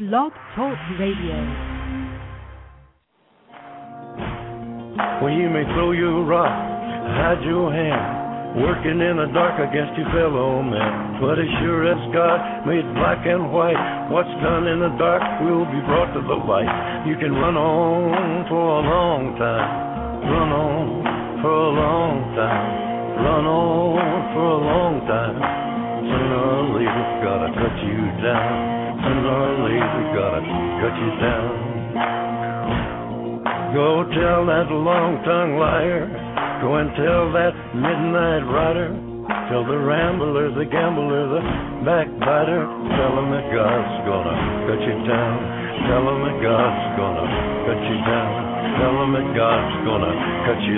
Blog Talk Radio. When you may throw your rock, hide your hand, working in the dark against your fellow man. But as sure as God made black and white, what's done in the dark will be brought to the light. You can run on for a long time, run on for a long time, run on for a long time. Sooner or later, gotta cut you down. Sooner or later, gotta cut you down. Go tell that long-tongued liar. Go and tell that midnight rider. Tell the rambler, the gambler, the backbiter. Tell him that God's gonna cut you down. Tell him that God's gonna cut you down. Tell him that God's gonna cut you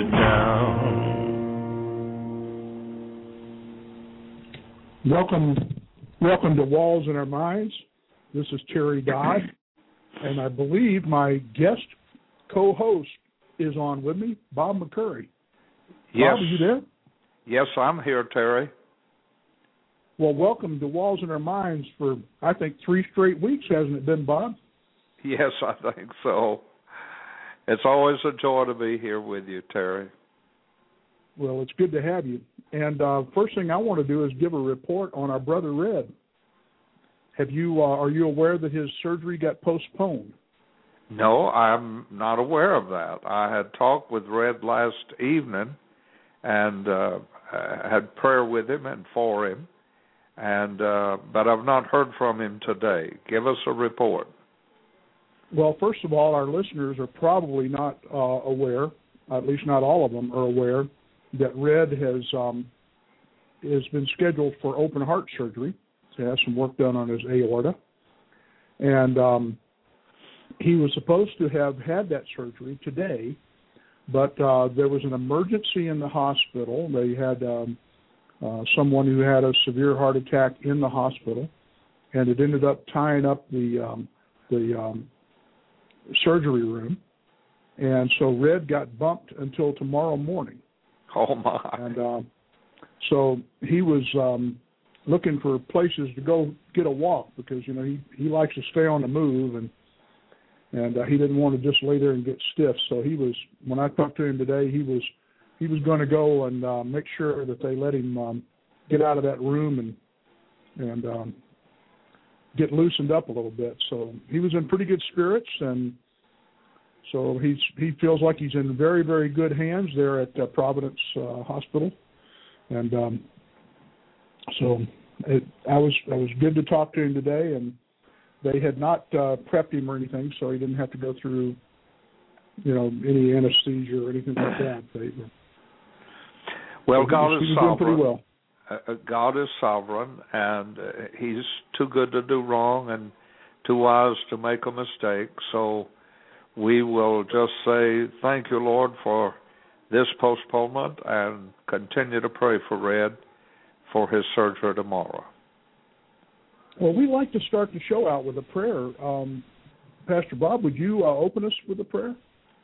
down. Welcome to Walls in Our Minds. This is Terry Dodd, and I believe my guest co-host is on with me, Bob McCurry. Yes. Bob, are you there? Yes, I'm here, Terry. Well, welcome to Walls in Our Minds for, I think, 3 straight weeks, hasn't it been, Bob? Yes, I think so. It's always a joy to be here with you, Terry. Well, it's good to have you. And first thing I want to do is give a report on our brother Red. Are you aware that his surgery got postponed? No, I'm not aware of that. I had talked with Red last evening and had prayer with him and for him, but I've not heard from him today. Give us a report. Well, first of all, our listeners are probably not aware, at least not all of them are aware, that Red has been scheduled for open heart surgery to have some work done on his aorta. And he was supposed to have had that surgery today, but there was an emergency in the hospital. They had someone who had a severe heart attack in the hospital, and it ended up tying up the surgery room. And so Red got bumped until tomorrow morning. Oh, my. And so he was looking for places to go get a walk because, you know, he likes to stay on the move, and he didn't want to just lay there and get stiff. So he was, when I talked to him today, he was going to go and make sure that they let him get out of that room and get loosened up a little bit. So he was in pretty good spirits, and so he feels like he's in very, very good hands there at Providence Hospital. And so I was good to talk to him today, and they had not prepped him or anything, so he didn't have to go through, you know, any anesthesia or anything like that. Well, God is sovereign. Doing pretty well. God is sovereign, and He's too good to do wrong and too wise to make a mistake. So we will just say thank you, Lord, for this postponement, and continue to pray for Red for his surgery tomorrow. Well, we like to start the show out with a prayer. Pastor Bob, would you open us with a prayer?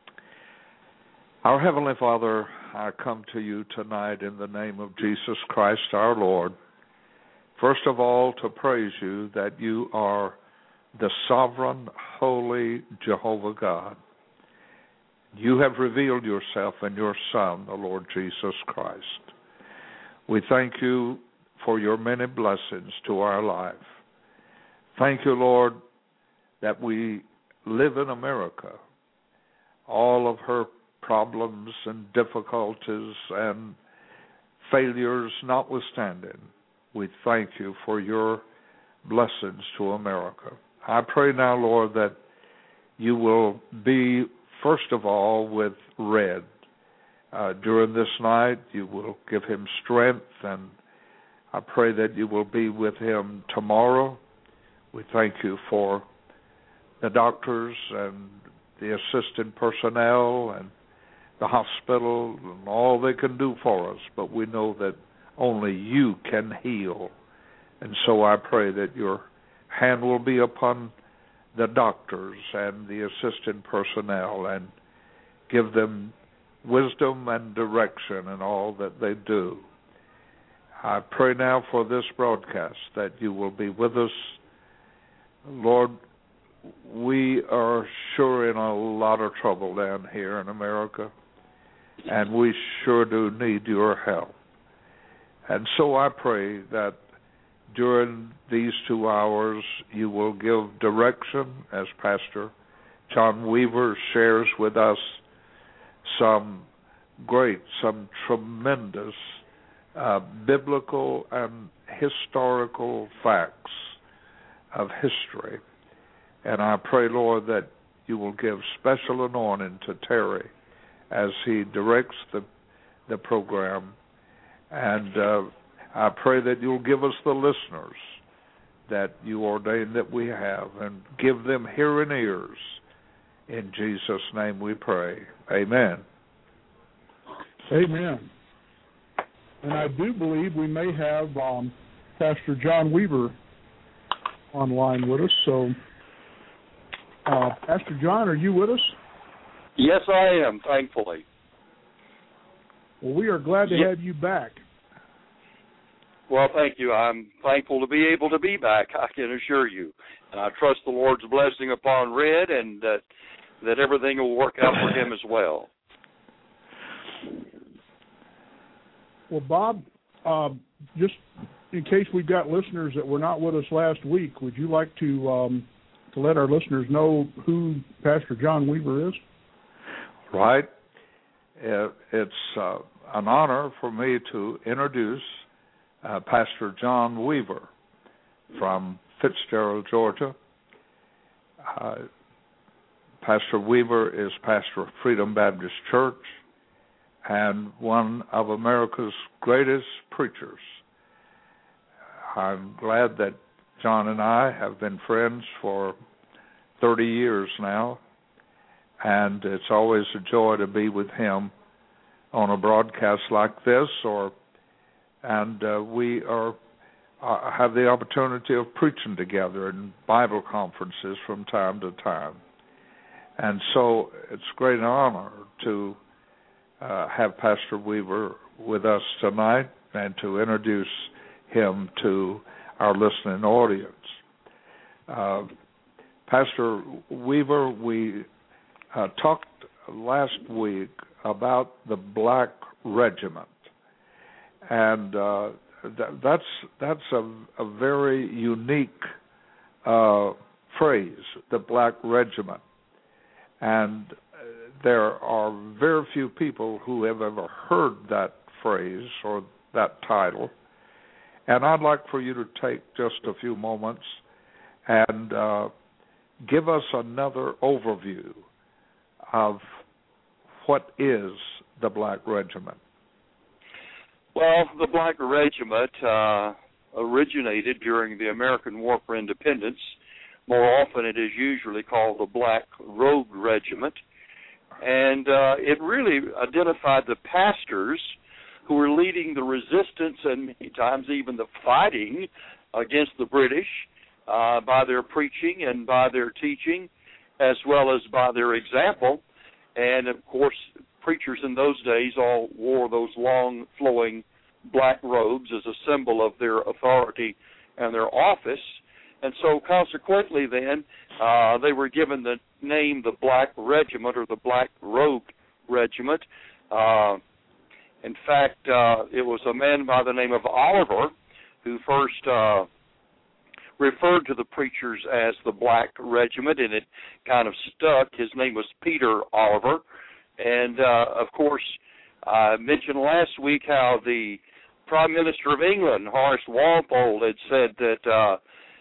Our Heavenly Father, I come to you tonight in the name of Jesus Christ our Lord. First of all, to praise you that you are the sovereign, holy Jehovah God. You have revealed yourself in your Son, the Lord Jesus Christ. We thank you for your many blessings to our life. Thank you, Lord, that we live in America. All of her problems and difficulties and failures notwithstanding, we thank you for your blessings to America. I pray now, Lord, that you will be, first of all, with Red. During this night, you will give him strength, and I pray that you will be with him tomorrow. We thank you for the doctors and the assistant personnel and the hospital and all they can do for us, but we know that only you can heal. And so I pray that your hand will be upon the doctors and the assistant personnel and give them wisdom and direction in all that they do. I pray now for this broadcast that you will be with us. Lord, we are sure in a lot of trouble down here in America, and we sure do need your help. And so I pray that during these 2 hours you will give direction as Pastor John Weaver shares with us some tremendous biblical and historical facts of history. And I pray, Lord, that you will give special anointing to Terry as he directs the program. And I pray that you'll give us the listeners that you ordain that we have, and give them hearing ears. In Jesus' name we pray. Amen. Amen. And I do believe we may have Pastor John Weaver online with us. So, Pastor John, are you with us? Yes, I am, thankfully. Well, we are glad to have you back. Well, thank you. I'm thankful to be able to be back, I can assure you. And I trust the Lord's blessing upon Red, and that everything will work out for him as well. Well, Bob, just in case we've got listeners that were not with us last week, would you like to let our listeners know who Pastor John Weaver is? Right. It's an honor for me to introduce Pastor John Weaver from Fitzgerald, Georgia. Pastor Weaver is pastor of Freedom Baptist Church and one of America's greatest preachers. I'm glad that John and I have been friends for 30 years now, and it's always a joy to be with him on a broadcast like this, and we have the opportunity of preaching together in Bible conferences from time to time. And so it's a great honor to have Pastor Weaver with us tonight and to introduce him to our listening audience. Pastor Weaver, we talked last week about the Black Regiment, and that's a very unique phrase, the Black Regiment. And there are very few people who have ever heard that phrase or that title. And I'd like for you to take just a few moments and give us another overview of what is the Black Regiment. Well, the Black Regiment originated during the American War for Independence. More often it is usually called the Black Robe Regiment. And it really identified the pastors who were leading the resistance and many times even the fighting against the British by their preaching and by their teaching, as well as by their example. And, of course, preachers in those days all wore those long, flowing black robes as a symbol of their authority and their office. And so, consequently, then, they were given the name the Black Regiment or the Black Robe Regiment. In fact, it was a man by the name of Oliver who first referred to the preachers as the Black Regiment, and it kind of stuck. His name was Peter Oliver. And, of course, I mentioned last week how the Prime Minister of England, Horace Walpole, had said that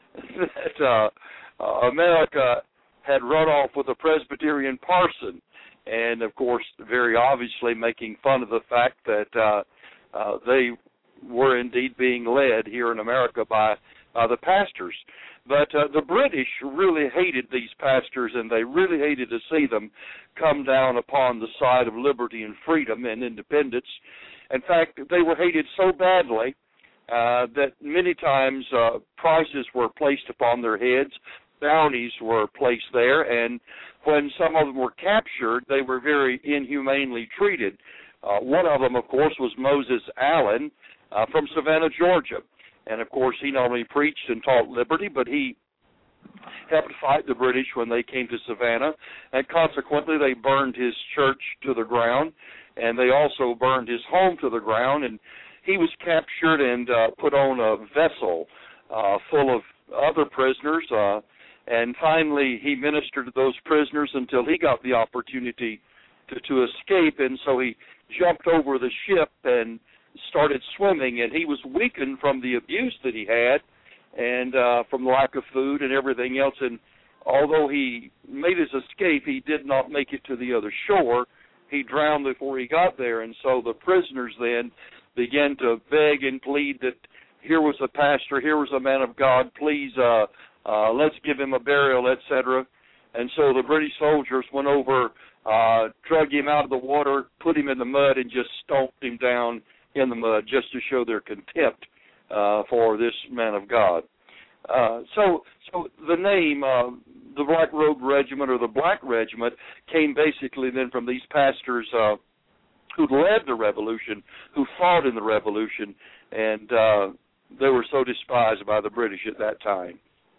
America had run off with a Presbyterian parson, and, of course, very obviously making fun of the fact that they were indeed being led here in America by the pastors. But the British really hated these pastors, and they really hated to see them come down upon the side of liberty and freedom and independence. In fact, they were hated so badly that many times prices were placed upon their heads, bounties were placed there, and when some of them were captured, they were very inhumanely treated. One of them, of course, was Moses Allen from Savannah, Georgia. And, of course, he not only preached and taught liberty, but he helped fight the British when they came to Savannah, and consequently they burned his church to the ground, and they also burned his home to the ground, and he was captured and put on a vessel full of other prisoners, and finally he ministered to those prisoners until he got the opportunity to escape, and so he jumped over the ship and started swimming, and he was weakened from the abuse that he had and from lack of food and everything else, and although he made his escape, he did not make it to the other shore. He drowned before he got there, and so the prisoners then began to beg and plead that here was a pastor, here was a man of God, please let's give him a burial, etc. And so the British soldiers went over, drug him out of the water, put him in the mud, and just stomped him down in the mud just to show their contempt for this man of God. So the name, the Black Robe Regiment or the Black Regiment, came basically then from these pastors who led the revolution, who fought in the revolution, and they were so despised by the British at that time.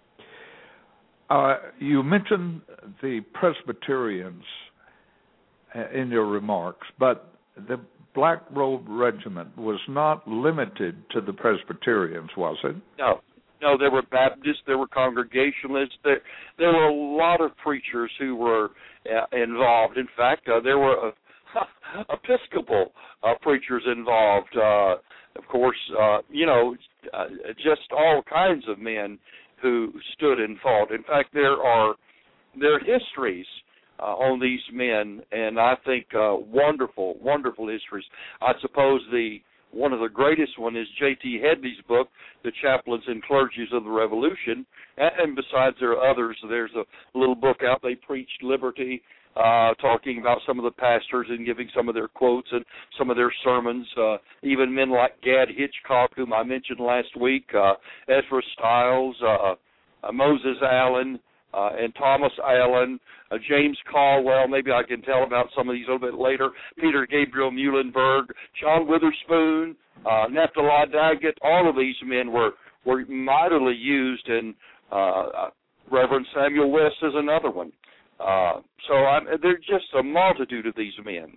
You mentioned the Presbyterians in your remarks, but the Black Robe Regiment was not limited to the Presbyterians, was it? No, there were Baptists, there were Congregationalists, there were a lot of preachers who were involved. In fact, there were Episcopal preachers involved. Of course, just all kinds of men who stood and fought. In fact, there are histories on these men, and I think wonderful, wonderful histories. I suppose one of the greatest one is J.T. Hedney's book, The Chaplains and Clergies of the Revolution, and besides there are others. There's a little book out, They Preached Liberty, talking about some of the pastors and giving some of their quotes and some of their sermons. Even men like Gad Hitchcock, whom I mentioned last week, Ezra Stiles, Moses Allen, and Thomas Allen, James Caldwell. Maybe I can tell about some of these a little bit later. Peter Gabriel Muhlenberg, John Witherspoon, Naphtali Daggett. All of these men were mightily used, and Reverend Samuel West is another one. There's just a multitude of these men.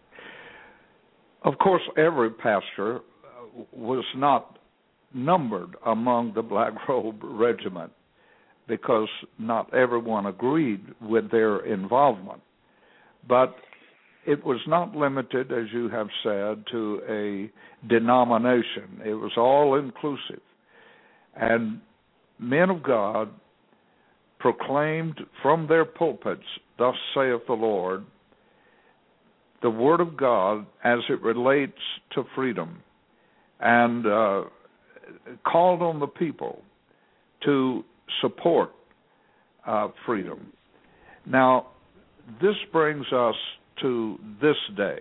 Of course, every pastor was not numbered among the Black Robe Regiment because not everyone agreed with their involvement. But it was not limited, as you have said, to a denomination. It was all inclusive. And men of God proclaimed from their pulpits, thus saith the Lord, the Word of God as it relates to freedom, and called on the people to support freedom. Now, this brings us to this day.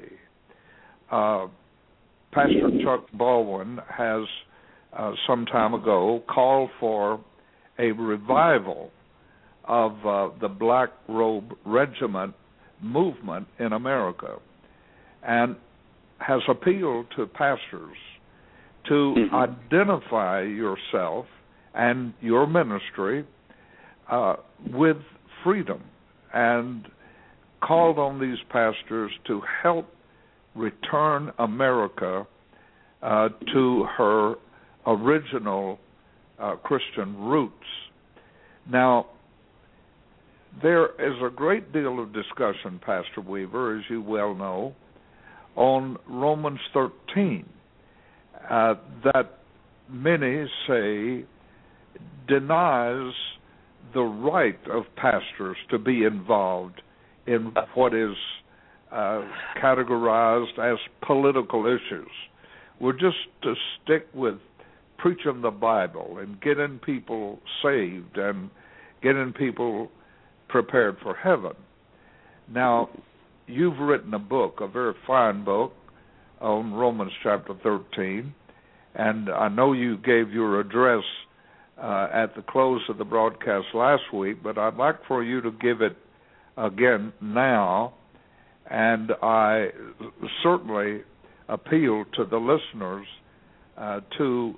Pastor Chuck Baldwin has, some time ago, called for a revival of the Black Robe Regiment movement in America, and has appealed to pastors to identify yourself and your ministry with freedom, and called on these pastors to help return America to her original Christian roots. Now, there is a great deal of discussion, Pastor Weaver, as you well know, on Romans 13 that many say denies the right of pastors to be involved in what is categorized as political issues. We're just to stick with preaching the Bible and getting people saved and getting people prepared for heaven. Now, you've written a book, a very fine book, on Romans chapter 13, and I know you gave your address at the close of the broadcast last week, but I'd like for you to give it again now, and I certainly appeal to the listeners to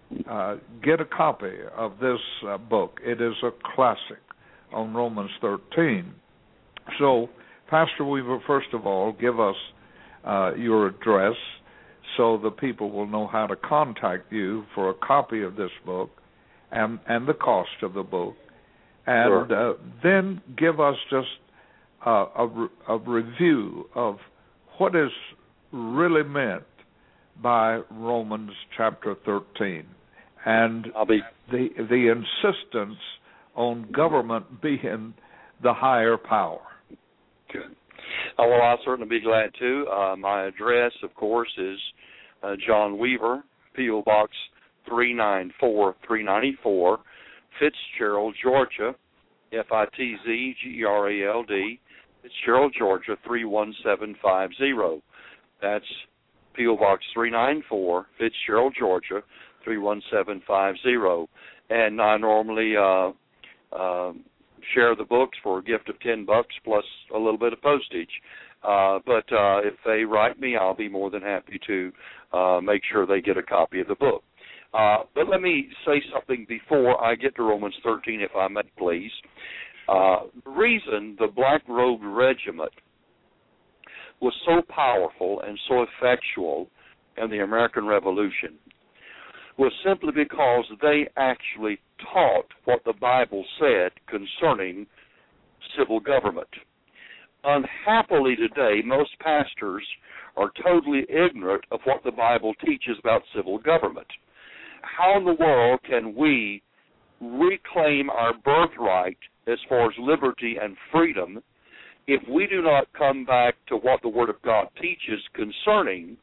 get a copy of this book. It is a classic on Romans 13. So, Pastor Weaver, first of all, give us your address so the people will know how to contact you for a copy of this book and the cost of the book. And Sure. Then give us just a review of what is really meant by Romans chapter 13 and the insistence on government being the higher power. Good. Well, I'll certainly be glad to. My address, of course, is John Weaver, P.O. Box 394-394, Fitzgerald, Georgia, Fitzgerald, Fitzgerald, Georgia 31750. That's P.O. Box 394, Fitzgerald, Georgia 31750. And I normally share the books for a gift of $10 plus a little bit of postage. But if they write me, I'll be more than happy to make sure they get a copy of the book. But let me say something before I get to Romans 13, if I may, please. The reason the Black Robe Regiment was so powerful and so effectual in the American Revolution was simply because they actually taught what the Bible said concerning civil government. Unhappily today, most pastors are totally ignorant of what the Bible teaches about civil government. How in the world can we reclaim our birthright as far as liberty and freedom if we do not come back to what the Word of God teaches concerning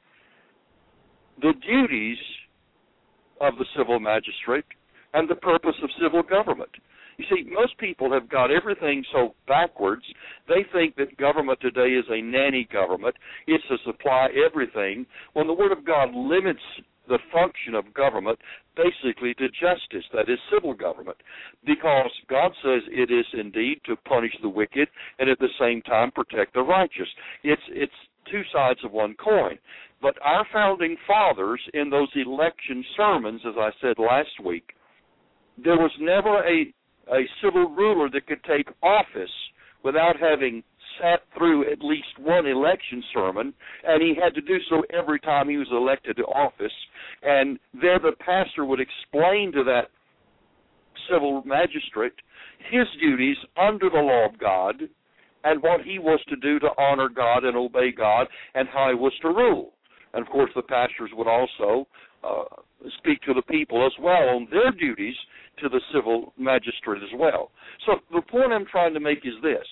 the duties of the civil magistrate and the purpose of civil government? You see, most people have got everything so backwards. They think that government today is a nanny government. It's to supply everything, when the Word of God limits the function of government basically to justice, that is civil government, because God says it is indeed to punish the wicked and at the same time protect the righteous. It's two sides of one coin. But our founding fathers, in those election sermons, as I said last week, there was never a civil ruler that could take office without having sat through at least one election sermon, and he had to do so every time he was elected to office. And there the pastor would explain to that civil magistrate his duties under the law of God and what he was to do to honor God and obey God and how he was to rule. And, of course, the pastors would also speak to the people as well on their duties to the civil magistrate as well. So the point I'm trying to make is this.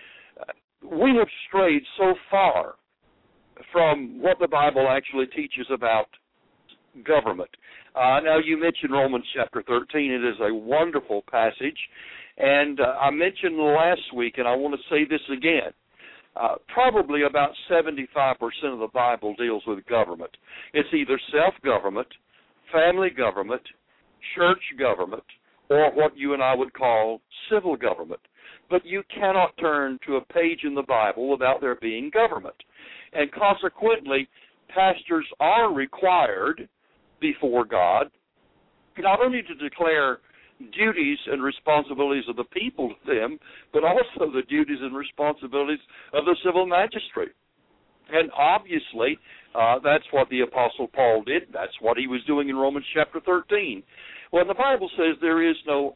We have strayed so far from what the Bible actually teaches about government. Now, you mentioned Romans chapter 13. It is a wonderful passage. And I mentioned last week, and I want to say this again, probably about 75% of the Bible deals with government. It's either self-government, family government, church government, or what you and I would call civil government. But you cannot turn to a page in the Bible without there being government. And consequently, pastors are required before God not only to declare duties and responsibilities of the people to them, but also the duties and responsibilities of the civil magistrate. And obviously, that's what the Apostle Paul did. That's what he was doing in Romans chapter 13. When the Bible says there is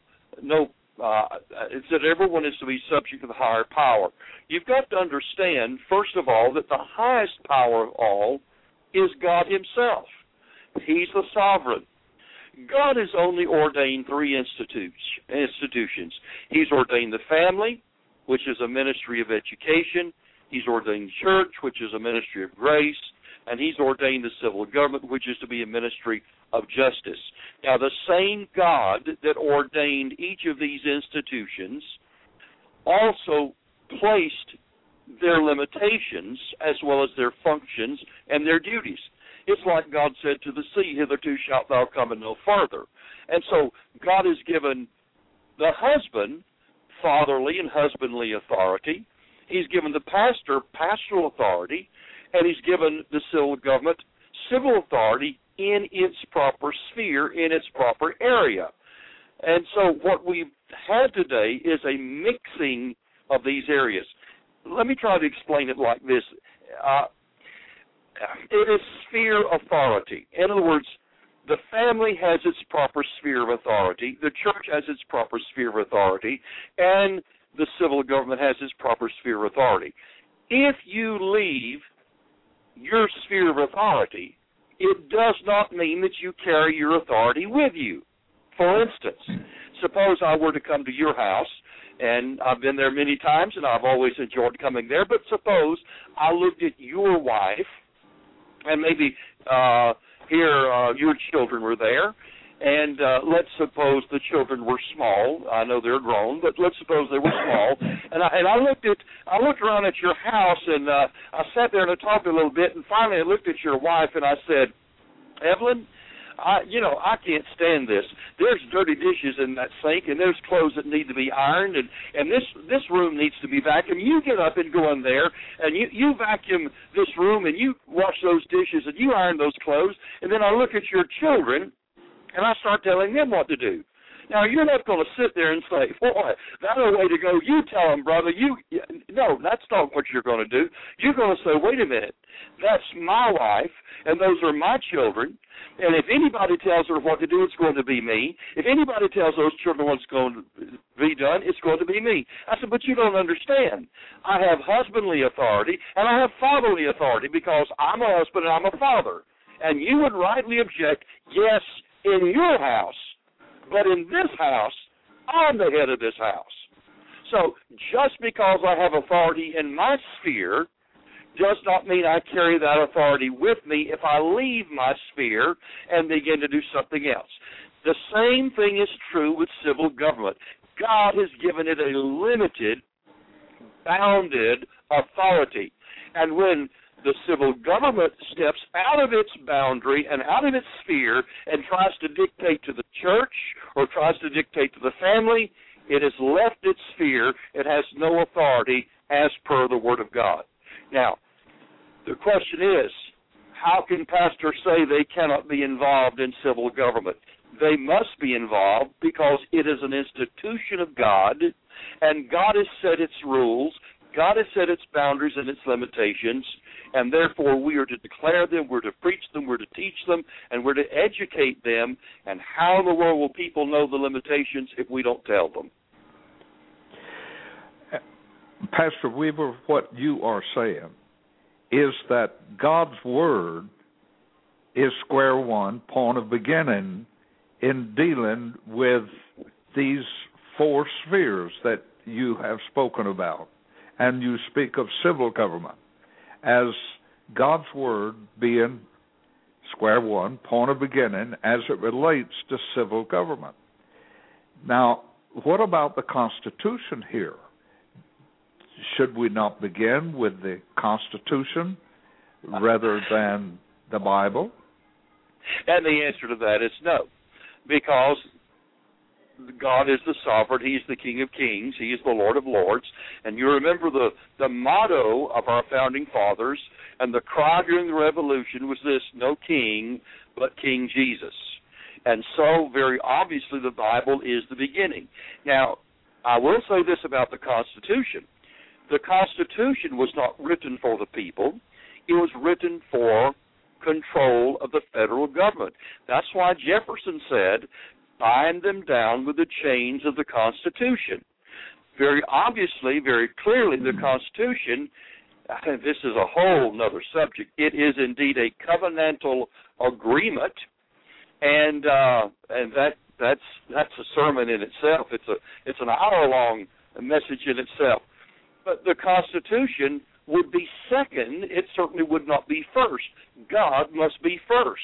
it's that everyone is to be subject to the higher power. You've got to understand, first of all, that the highest power of all is God himself. He's the sovereign. God has only ordained three institutions. He's ordained the family, which is a ministry of education. He's ordained the church, which is a ministry of grace. And he's ordained the civil government, which is to be a ministry of justice. Now, the same God that ordained each of these institutions also placed their limitations as well as their functions and their duties. It's like God said to the sea, hitherto shalt thou come and no farther. And so God has given the husband fatherly and husbandly authority. He's given the pastor pastoral authority. And he's given the civil government civil authority in its proper sphere, in its proper area. And so what we've had today is a mixing of these areas. Let me try to explain it like this. It is sphere authority. In other words, the family has its proper sphere of authority, the church has its proper sphere of authority, and the civil government has its proper sphere of authority. If you leave your sphere of authority, it does not mean that you carry your authority with you. For instance, suppose I were to come to your house, and I've been there many times, and I've always enjoyed coming there, but suppose I looked at your wife, and maybe your children were there, and let's suppose the children were small. I know they're grown, but let's suppose they were small. And I looked around at your house, and I sat there and I talked a little bit, and finally I looked at your wife and I said, Evelyn, I can't stand this. There's dirty dishes in that sink, and there's clothes that need to be ironed, and this room needs to be vacuumed. You get up and go in there, and you vacuum this room, and you wash those dishes, and you iron those clothes, and then I look at your children, and I start telling them what to do. Now, you're not going to sit there and say, boy, that's a way to go. You tell them, brother. No, that's not what you're going to do. You're going to say, wait a minute, that's my wife, and those are my children, and if anybody tells her what to do, it's going to be me. If anybody tells those children what's going to be done, it's going to be me. I said, but you don't understand. I have husbandly authority, and I have fatherly authority because I'm a husband and I'm a father. And you would rightly object, yes, in your house, but in this house, I'm the head of this house. So just because I have authority in my sphere does not mean I carry that authority with me if I leave my sphere and begin to do something else. The same thing is true with civil government. God has given it a limited, bounded authority. And when the civil government steps out of its boundary and out of its sphere and tries to dictate to the church or tries to dictate to the family, it has left its sphere. It has no authority as per the Word of God. Now, the question is, how can pastors say they cannot be involved in civil government? They must be involved because it is an institution of God, and God has set its rules, God has set its boundaries and its limitations, and therefore we are to declare them, we're to preach them, we're to teach them, and we're to educate them. And how in the world will people know the limitations if we don't tell them? Pastor Weaver, what you are saying is that God's Word is square one, point of beginning in dealing with these four spheres that you have spoken about. And you speak of civil government as God's Word being square one, point of beginning, as it relates to civil government. Now, what about the Constitution here? Should we not begin with the Constitution rather than the Bible? And the answer to that is no, because God is the sovereign. He is the King of Kings. He is the Lord of Lords. And you remember the motto of our founding fathers, and the cry during the Revolution was this: no king but King Jesus. And so, very obviously, the Bible is the beginning. Now, I will say this about the Constitution. The Constitution was not written for the people. It was written for control of the federal government. That's why Jefferson said, bind them down with the chains of the Constitution. Very obviously, very clearly, the Constitution, this is a whole other subject, it is indeed a covenantal agreement, and that's a sermon in itself. It's an hour-long message in itself. But the Constitution would be second. It certainly would not be first. God must be first.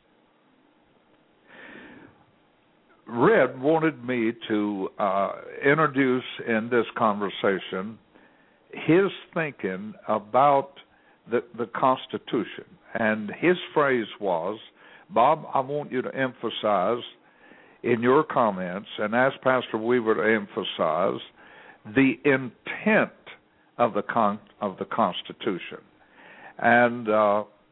Red wanted me to introduce in this conversation his thinking about the Constitution. And his phrase was, Bob, I want you to emphasize in your comments, and ask Pastor Weaver to emphasize, the intent of the Constitution. And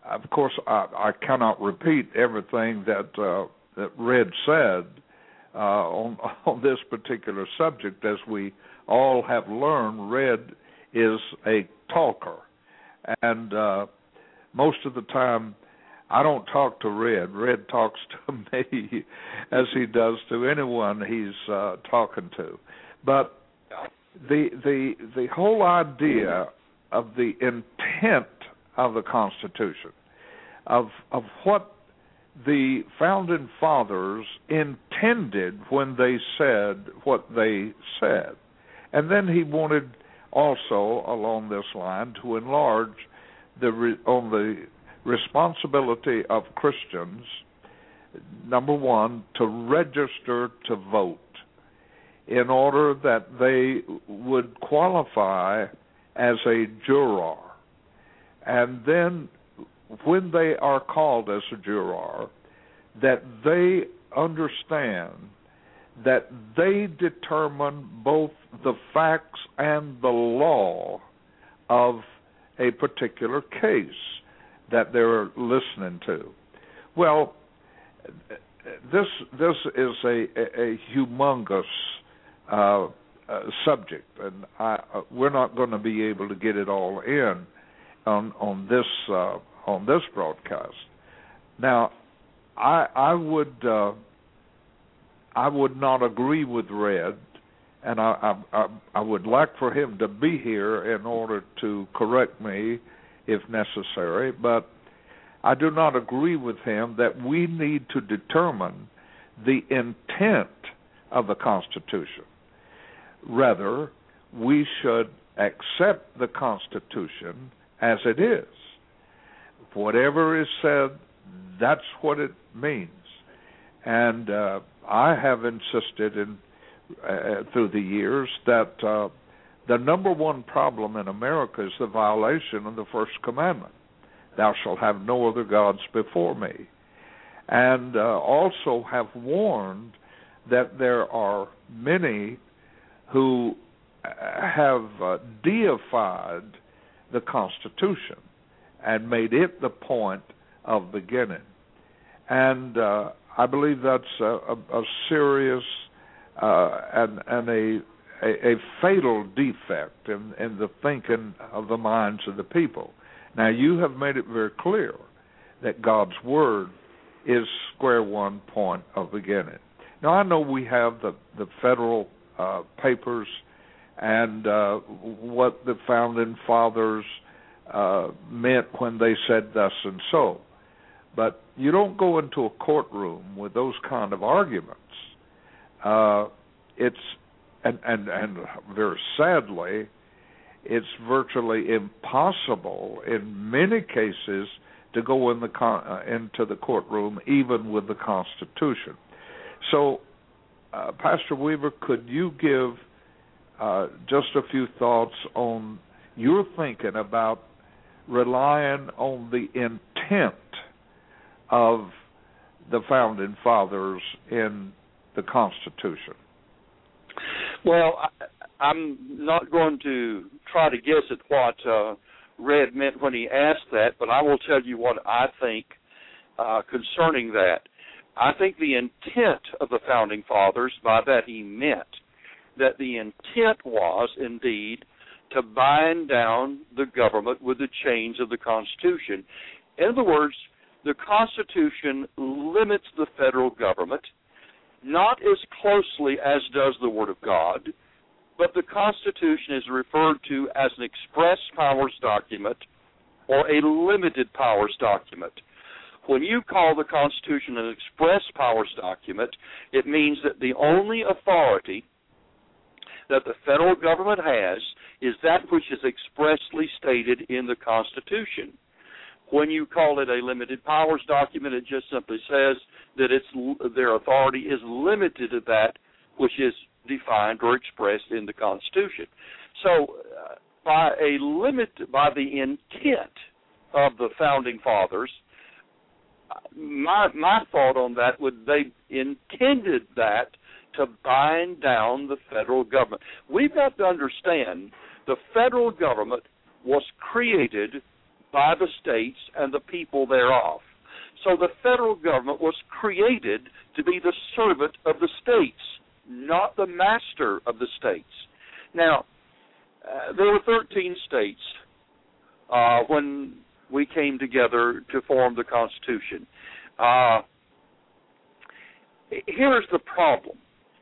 of course, I cannot repeat everything that Red said on this particular subject. As we all have learned, Red is a talker, and most of the time I don't talk to Red. Red talks to me as he does to anyone he's talking to. But the whole idea of the intent of the Constitution, of what the founding fathers intended when they said what they said. And then he wanted also, along this line, to enlarge on the responsibility of Christians, number one, to register to vote in order that they would qualify as a juror. And then when they are called as a juror, that they understand that they determine both the facts and the law of a particular case that they're listening to. Well, this is a humongous subject, and we're not going to be able to get it all in on this broadcast. Now, I would not agree with Red, and I would like for him to be here in order to correct me if necessary, but I do not agree with him that we need to determine the intent of the Constitution. Rather, we should accept the Constitution as it is. Whatever is said, that's what it means. And I have insisted through the years that the number one problem in America is the violation of the First Commandment. Thou shalt have no other gods before me. And also have warned that there are many who have deified the Constitution and made it the point of beginning. And I believe that's a serious and a fatal defect in the thinking of the minds of the people. Now, you have made it very clear that God's Word is square one point of beginning. Now, I know we have the federal papers and what the founding fathers meant when they said thus and so. But you don't go into a courtroom with those kind of arguments. It's and very sadly, it's virtually impossible in many cases to go into the courtroom even with the Constitution. So, Pastor Weaver, could you give just a few thoughts on your thinking about relying on the intent of the founding fathers in the Constitution? Well, I'm not going to try to guess at what Red meant when he asked that, but I will tell you what I think concerning that. I think the intent of the founding fathers, by that he meant that the intent was indeed to bind down the government with the chains of the Constitution. In other words, the Constitution limits the federal government not as closely as does the Word of God, but the Constitution is referred to as an express powers document or a limited powers document. When you call the Constitution an express powers document, it means that the only authority that the federal government has is that which is expressly stated in the Constitution. When you call it a limited powers document, it just simply says that their authority is limited to that which is defined or expressed in the Constitution. So, by the intent of the founding fathers, my thought on that would they intended that to bind down the federal government. We've got to understand the federal government was created by the states and the people thereof. So the federal government was created to be the servant of the states, not the master of the states. Now, there were 13 states when we came together to form the Constitution. Here's the problem.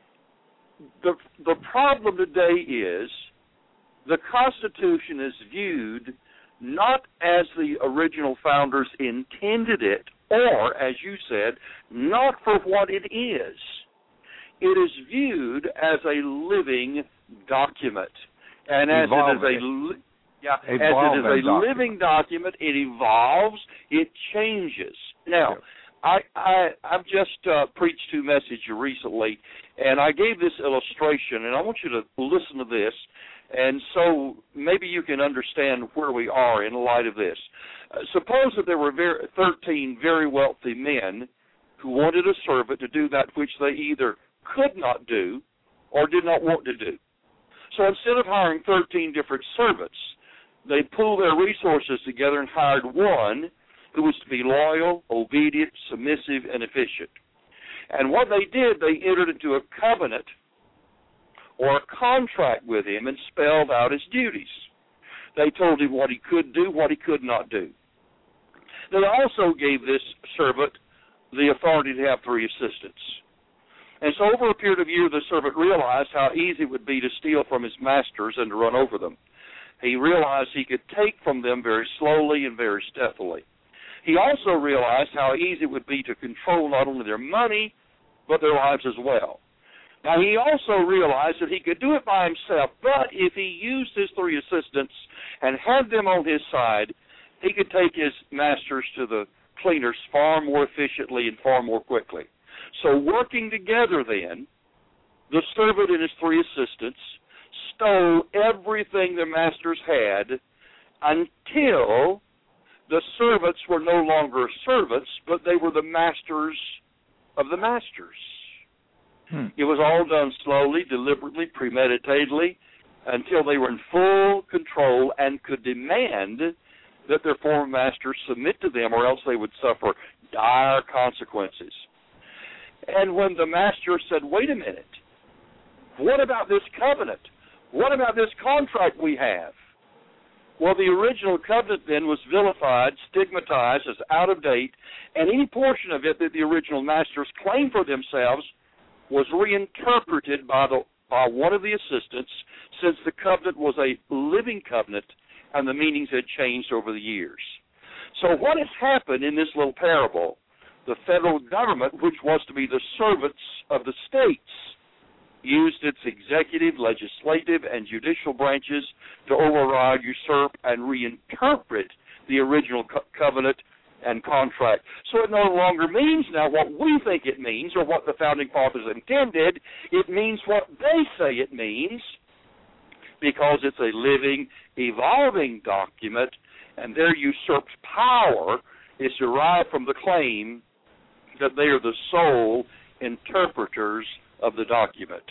The problem today is the Constitution is viewed not as the original founders intended it, or, as you said, not for what it is. It is viewed as a living document. And as it is a living document, it evolves, it changes. Now, I've just preached two messages recently, and I gave this illustration, and I want you to listen to this, and so maybe you can understand where we are in light of this. Suppose that there were 13 very wealthy men who wanted a servant to do that which they either could not do or did not want to do. So instead of hiring 13 different servants, they pooled their resources together and hired one who was to be loyal, obedient, submissive, and efficient. And what they did, they entered into a covenant or a contract with him and spelled out his duties. They told him what he could do, what he could not do. They also gave this servant the authority to have 3 assistants. And so over a period of years, the servant realized how easy it would be to steal from his masters and to run over them. He realized he could take from them very slowly and very stealthily. He also realized how easy it would be to control not only their money, but their lives as well. Now, he also realized that he could do it by himself, but if he used his 3 assistants and had them on his side, he could take his masters to the cleaners far more efficiently and far more quickly. So working together then, the servant and his 3 assistants stole everything their masters had until the servants were no longer servants, but they were the masters of the masters. It was all done slowly, deliberately, premeditatedly, until they were in full control and could demand that their former masters submit to them, or else they would suffer dire consequences. And when the master said, wait a minute, what about this covenant? What about this contract we have? Well, the original covenant then was vilified, stigmatized as out of date, and any portion of it that the original masters claimed for themselves was reinterpreted by one of the assistants, since the covenant was a living covenant and the meanings had changed over the years. So what has happened in this little parable, the federal government, which was to be the servants of the states, used its executive, legislative, and judicial branches to override, usurp, and reinterpret the original covenant and contract. So it no longer means now what we think it means or what the Founding Fathers intended. It means what they say it means, because it's a living, evolving document, and their usurped power is derived from the claim that they are the sole interpreters of the document.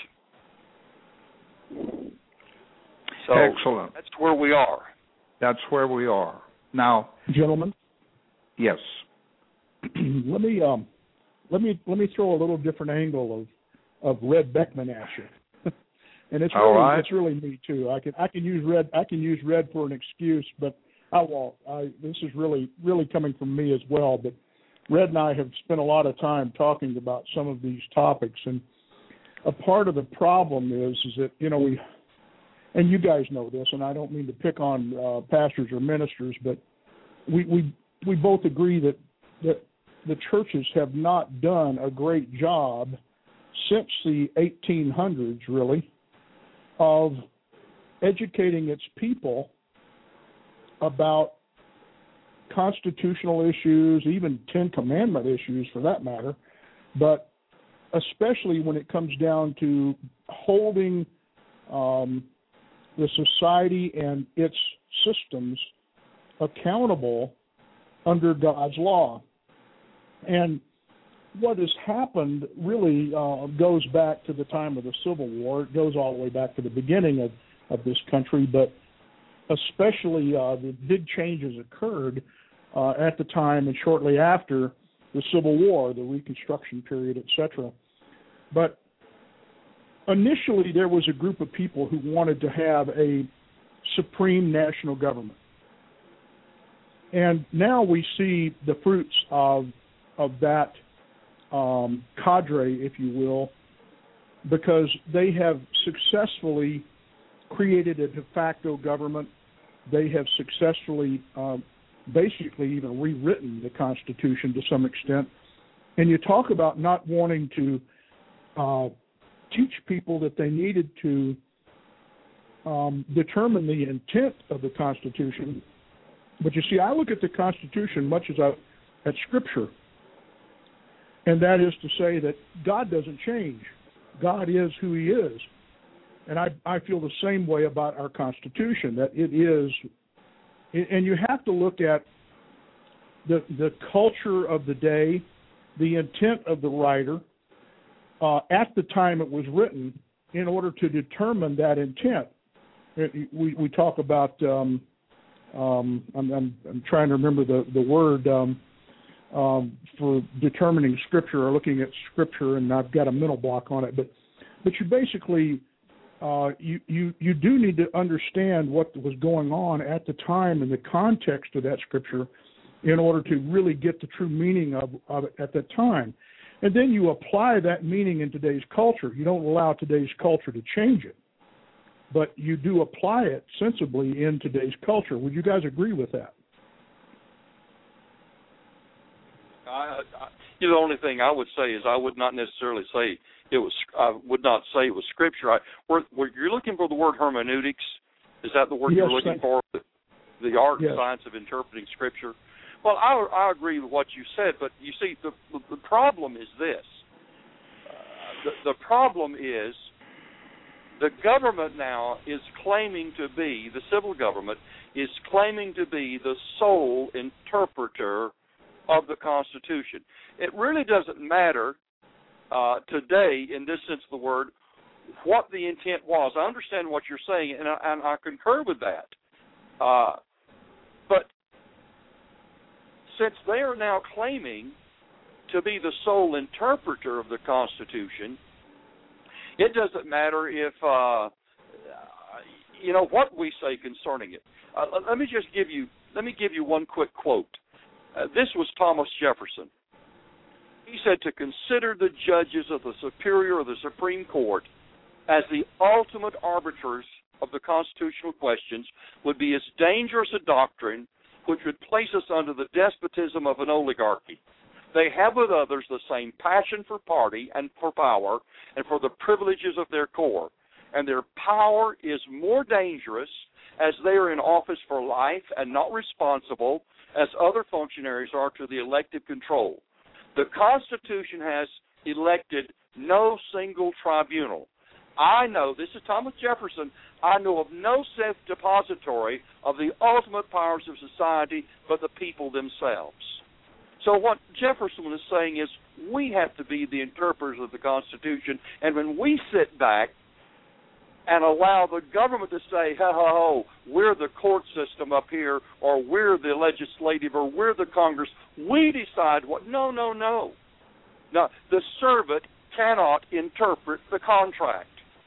So excellent. That's where we are. That's where we are. Now, gentlemen. Yes. Let me throw a little different angle of Red Beckman at you. And it's really, right. It's really me too. I can use Red for an excuse, but I won't. This is really coming from me as well. But Red and I have spent a lot of time talking about some of these topics, and a part of the problem is that, you know, we, and you guys know this, and I don't mean to pick on pastors or ministers, but we both agree that the churches have not done a great job since the 1800s, really, of educating its people about constitutional issues, even Ten Commandment issues for that matter, but especially when it comes down to holding the society and its systems accountable under God's law. And what has happened really goes back to the time of the Civil War. It goes all the way back to the beginning of this country. But especially the big changes occurred at the time and shortly after the Civil War, the Reconstruction period, etc. But initially, there was a group of people who wanted to have a supreme national government. And now we see the fruits of that cadre, if you will, because they have successfully created a de facto government. They have successfully basically even rewritten the Constitution to some extent. And you talk about not wanting to teach people that they needed to determine the intent of the Constitution. But you see, I look at the Constitution much as at Scripture. And that is to say that God doesn't change. God is who He is. And I feel the same way about our Constitution, that it is, and you have to look at the culture of the day, the intent of the writer at the time it was written in order to determine that intent. We talk about, I'm trying to remember the word for determining Scripture or looking at Scripture, and I've got a mental block on it. But you basically, you do need to understand what was going on at the time and the context of that Scripture in order to really get the true meaning of it at that time. And then you apply that meaning in today's culture. You don't allow today's culture to change it, but you do apply it sensibly in today's culture. Would you guys agree with that? The only thing I would say is I would not necessarily say it was. I would not say it was Scripture. You're looking for the word hermeneutics. Is that the word you're looking for? The art and science of interpreting Scripture. Well, I agree with what you said, but you see, the problem is this. The problem is the government now is claiming to be, the civil government is claiming to be the sole interpreter of the Constitution. It really doesn't matter today, in this sense of the word, what the intent was. I understand what you're saying, and I concur with that. But since they are now claiming to be the sole interpreter of the Constitution, it doesn't matter if, what we say concerning it. Let me give you one quick quote. This was Thomas Jefferson. He said, "To consider the judges of the Superior or the Supreme Court as the ultimate arbiters of the constitutional questions would be as dangerous a doctrine which would place us under the despotism of an oligarchy. They have with others the same passion for party and for power and for the privileges of their corps, and their power is more dangerous as they are in office for life and not responsible as other functionaries are to the elective control. The Constitution has elected no single tribunal. I know," this is Thomas Jefferson, "I know of no safe depository of the ultimate powers of society but the people themselves." So what Jefferson is saying is we have to be the interpreters of the Constitution, and when we sit back and allow the government to say, ho, we're the court system up here, or we're the legislative, or we're the Congress, we decide what. No. No, the servant cannot interpret the contract.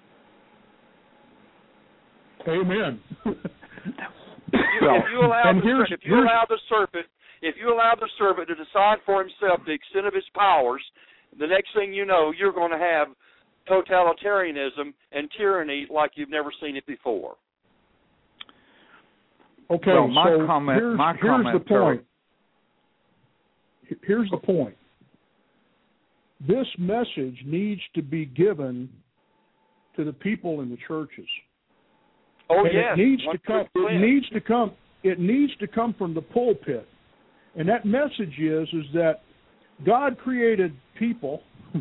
Amen. If you allow the servant to decide for himself the extent of his powers, the next thing you know, you're going to have totalitarianism and tyranny like you've never seen it before. Okay, well, Here's the point. This message needs to be given to the people in the churches. Oh, and yes. It needs to come from the pulpit. And that message is that God created people,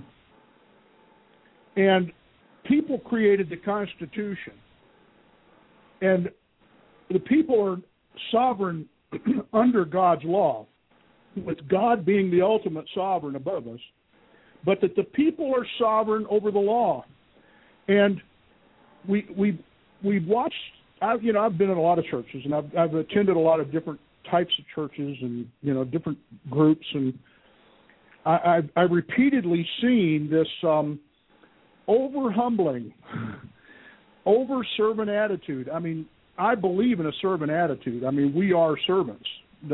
and people created the Constitution. And the people are sovereign under God's law, with God being the ultimate sovereign above us, but that the people are sovereign over the law. And we've watched I've been in a lot of churches, and I've attended a lot of different types of churches and, different groups, and I've repeatedly seen this over-humbling, over-servant attitude. I mean, I believe in a servant attitude. I mean, we are servants.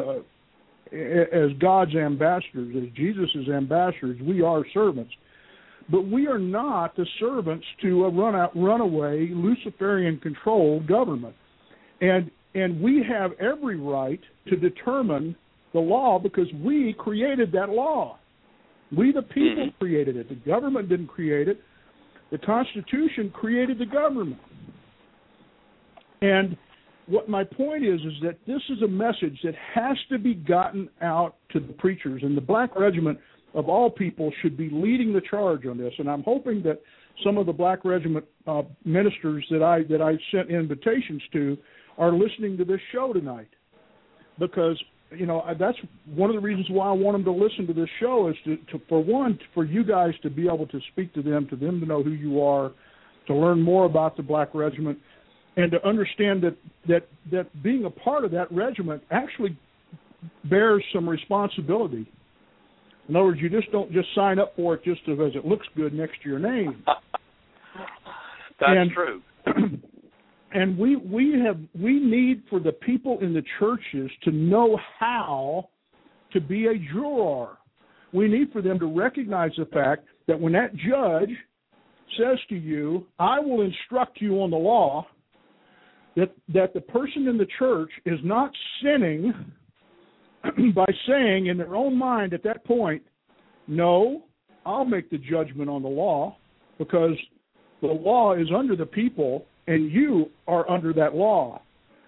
As God's ambassadors, as Jesus' ambassadors, we are servants. But we are not the servants to a runaway, Luciferian-controlled government. And we have every right to determine the law because we created that law. We, the people, created it. The government didn't create it. The Constitution created the government. And what my point is that this is a message that has to be gotten out to the preachers, and the Black Regiment of all people should be leading the charge on this. And I'm hoping that some of the Black Regiment ministers that I sent invitations to are listening to this show tonight, because that's one of the reasons why I want them to listen to this show is for you guys to be able to speak to them to know who you are, to learn more about the Black Regiment, and to understand that being a part of that regiment actually bears some responsibility. In other words, you just don't just sign up for it just as it looks good next to your name. That's true. And we need for the people in the churches to know how to be a juror. We need for them to recognize the fact that when that judge says to you, I will instruct you on the law, that the person in the church is not sinning by saying in their own mind at that point, no, I'll make the judgment on the law because the law is under the people and you are under that law.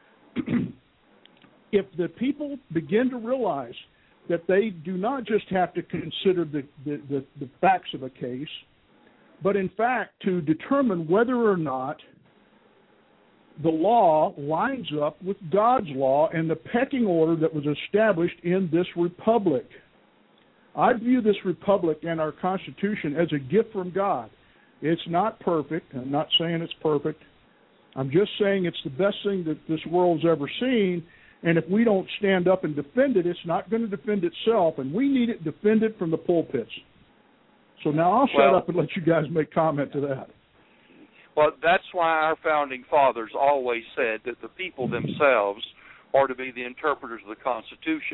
If the people begin to realize that they do not just have to consider the facts of a case, but in fact to determine whether or not the law lines up with God's law and the pecking order that was established in this republic. I view this republic and our Constitution as a gift from God. It's not perfect. I'm not saying it's perfect. I'm just saying it's the best thing that this world's ever seen, and if we don't stand up and defend it, it's not going to defend itself, and we need it defended from the pulpits. So now I'll shut up and let you guys make comment to that. Well, that's why our founding fathers always said that the people themselves are to be the interpreters of the Constitution.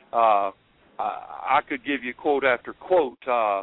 I could give you quote after quote.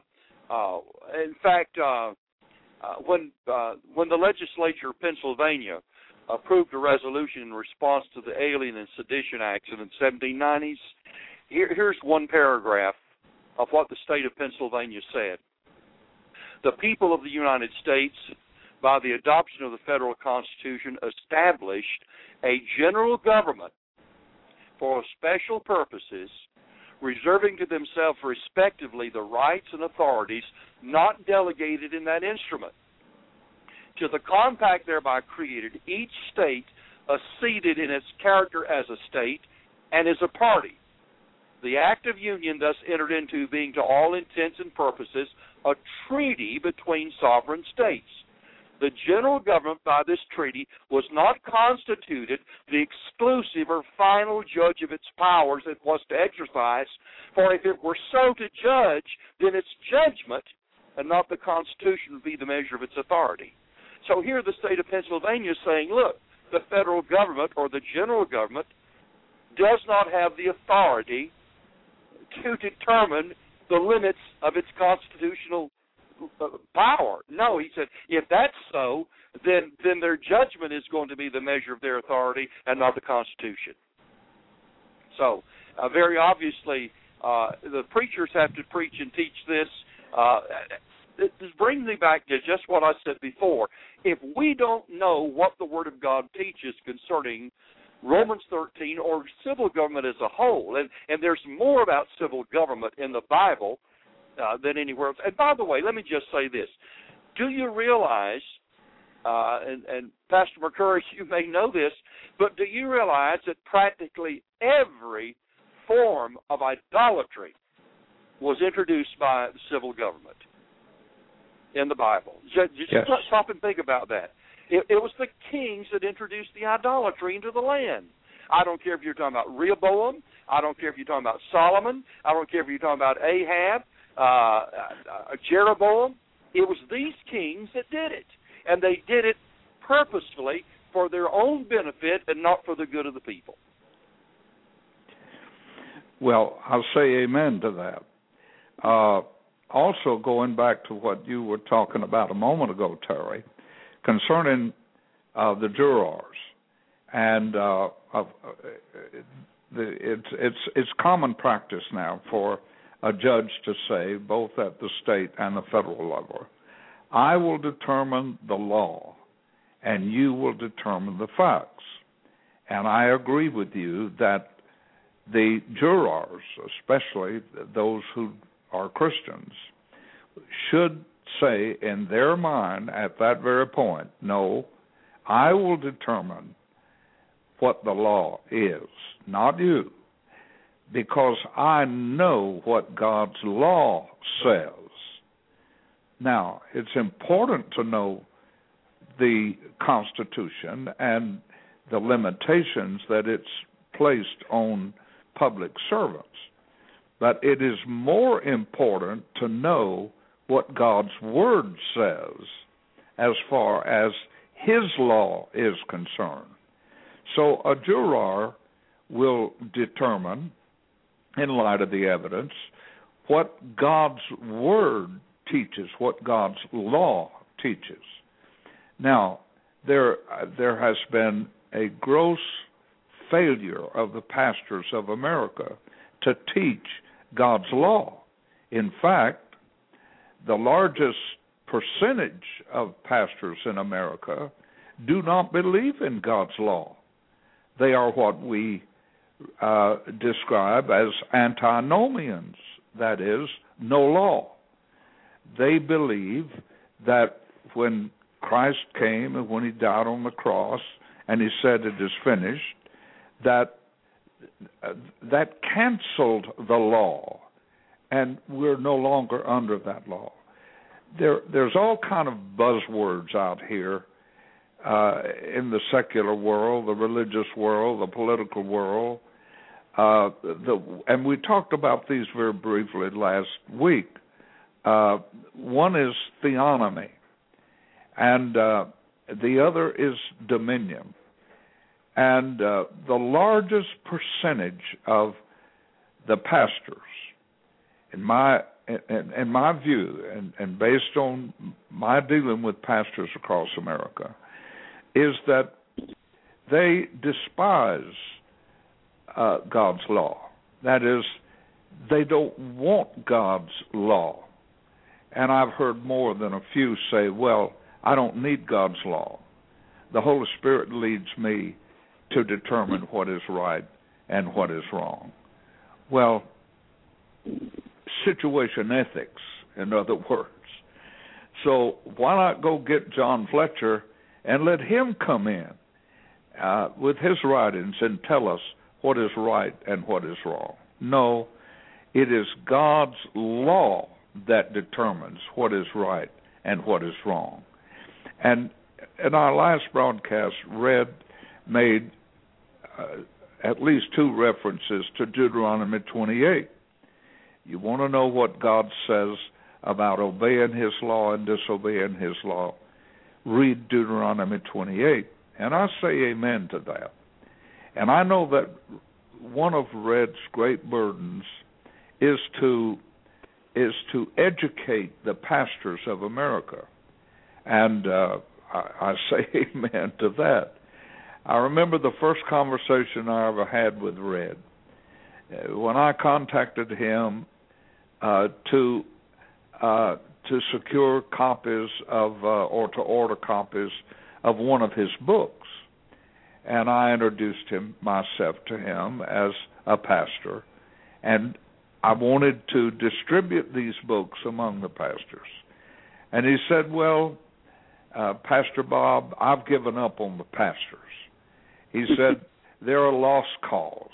In fact, when the legislature of Pennsylvania approved a resolution in response to the Alien and Sedition Acts in the 1790s, here's one paragraph of what the state of Pennsylvania said. The people of the United States, by the adoption of the federal Constitution, established a general government for special purposes, reserving to themselves respectively the rights and authorities not delegated in that instrument. To the compact thereby created, each state acceded in its character as a state and as a party. The act of union thus entered into being to all intents and purposes a treaty between sovereign states. The general government by this treaty was not constituted the exclusive or final judge of its powers it was to exercise, for if it were so to judge, then its judgment and not the Constitution would be the measure of its authority. So here the state of Pennsylvania is saying, look, the federal government or the general government does not have the authority to determine the limits of its constitutional power. No, he said, if that's so, then their judgment is going to be the measure of their authority and not the Constitution. So, very obviously, the preachers have to preach and teach this. This brings me back to just what I said before. If we don't know what the Word of God teaches concerning Romans 13 or civil government as a whole, and there's more about civil government in the Bible than anywhere else. And by the way, let me just say this. Do you realize, and Pastor McCurry, you may know this, but do you realize that practically every form of idolatry was introduced by the civil government in the Bible? Just yes. Stop and think about that. It was the kings that introduced the idolatry into the land. I don't care if you're talking about Rehoboam. I don't care if you're talking about Solomon. I don't care if you're talking about Ahab, Jeroboam. It was these kings that did it, and they did it purposefully for their own benefit and not for the good of the people. Well, I'll say amen to that. Also, going back to what you were talking about a moment ago, Terry, concerning the jurors, and it's common practice now for a judge to say, both at the state and the federal level, I will determine the law, and you will determine the facts. And I agree with you that the jurors, especially those who are Christians, should say in their mind at that very point, no, I will determine what the law is, not you, because I know what God's law says. Now, it's important to know the Constitution and the limitations that it's placed on public servants, but it is more important to know what God's Word says as far as His law is concerned. So a juror will determine, in light of the evidence, what God's Word teaches, what God's law teaches. Now, there has been a gross failure of the pastors of America to teach God's law. In fact, the largest percentage of pastors in America do not believe in God's law. They are what we describe as antinomians, that is, no law. They believe that when Christ came and when He died on the cross and He said it is finished, that canceled the law, and we're no longer under that law. There's all kind of buzzwords out here in the secular world, the religious world, the political world, and we talked about these very briefly last week. One is theonomy, and the other is dominion. And the largest percentage of the pastors, in my view, and based on my dealing with pastors across America, is that they despise God's law. That is, they don't want God's law. And I've heard more than a few say, well, I don't need God's law. The Holy Spirit leads me to determine what is right and what is wrong. Well, situation ethics, in other words. So why not go get John Fletcher and let him come in with his writings and tell us what is right and what is wrong? No, it is God's law that determines what is right and what is wrong. And in our last broadcast, Red made at least two references to Deuteronomy 28. You want to know what God says about obeying His law and disobeying His law, read Deuteronomy 28. And I say amen to that. And I know that one of Red's great burdens is to educate the pastors of America. And I say amen to that. I remember the first conversation I ever had with Red. When I contacted him to secure copies of or to order copies of one of his books, and I introduced myself to him as a pastor, and I wanted to distribute these books among the pastors. And he said, well, Pastor Bob, I've given up on the pastors. He said, they're a lost cause.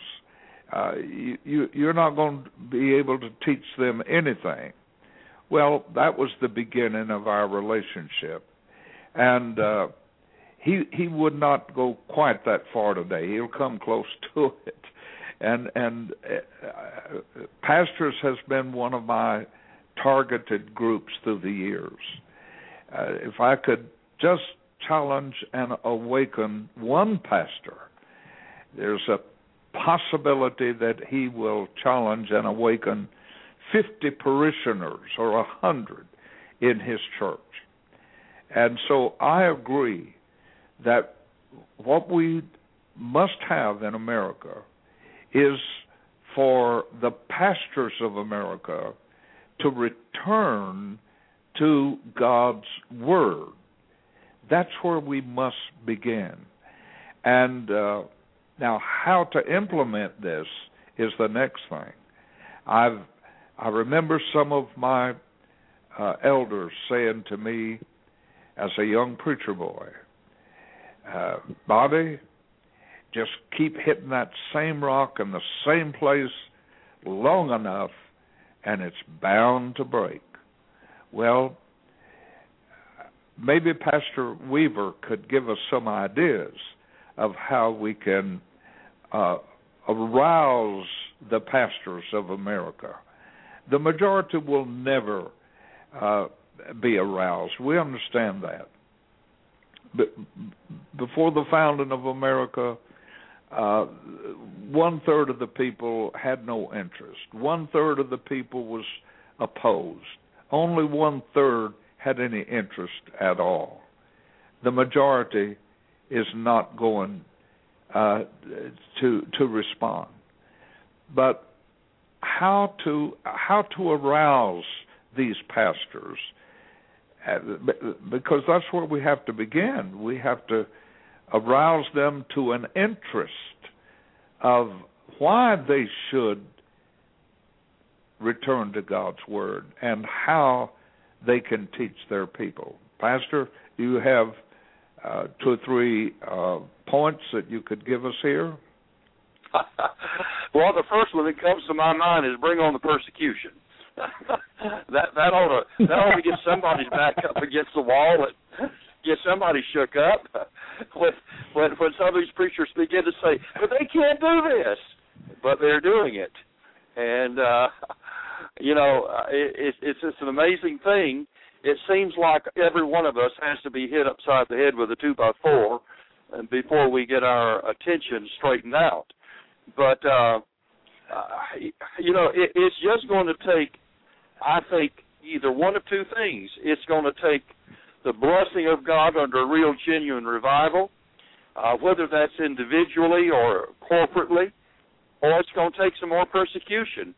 You're not going to be able to teach them anything. Well, that was the beginning of our relationship. And he would not go quite that far today. He'll come close to it. And pastors has been one of my targeted groups through the years. If I could just challenge and awaken one pastor, there's a possibility that he will challenge and awaken 50 parishioners or 100 in his church. And so I agree that what we must have in America is for the pastors of America to return to God's Word. That's where we must begin. And now how to implement this is the next thing. I remember some of my elders saying to me as a young preacher boy, Bobby, just keep hitting that same rock in the same place long enough and it's bound to break. Well, maybe Pastor Weaver could give us some ideas of how we can arouse the pastors of America. The majority will never be aroused. We understand that. But before the founding of America, 1/3 of the people had no interest. 1/3 of the people was opposed. Only 1/3 had any interest at all. The majority is not going to respond. But how to arouse these pastors? Because that's where we have to begin. We have to arouse them to an interest of why they should return to God's Word and how they can teach their people. Pastor, do you have 2 or 3 points that you could give us here? Well, the first one that comes to my mind is bring on the persecution. that ought to get somebody's back up against the wall and get somebody shook up when some of these preachers begin to say, but they can't do this, but they're doing it. And it's just an amazing thing. It seems like every one of us has to be hit upside the head with a 2x4 before we get our attention straightened out. But it's just going to take, I think, either one of 2 things. It's going to take the blessing of God under a real, genuine revival, whether that's individually or corporately, or it's going to take some more persecution.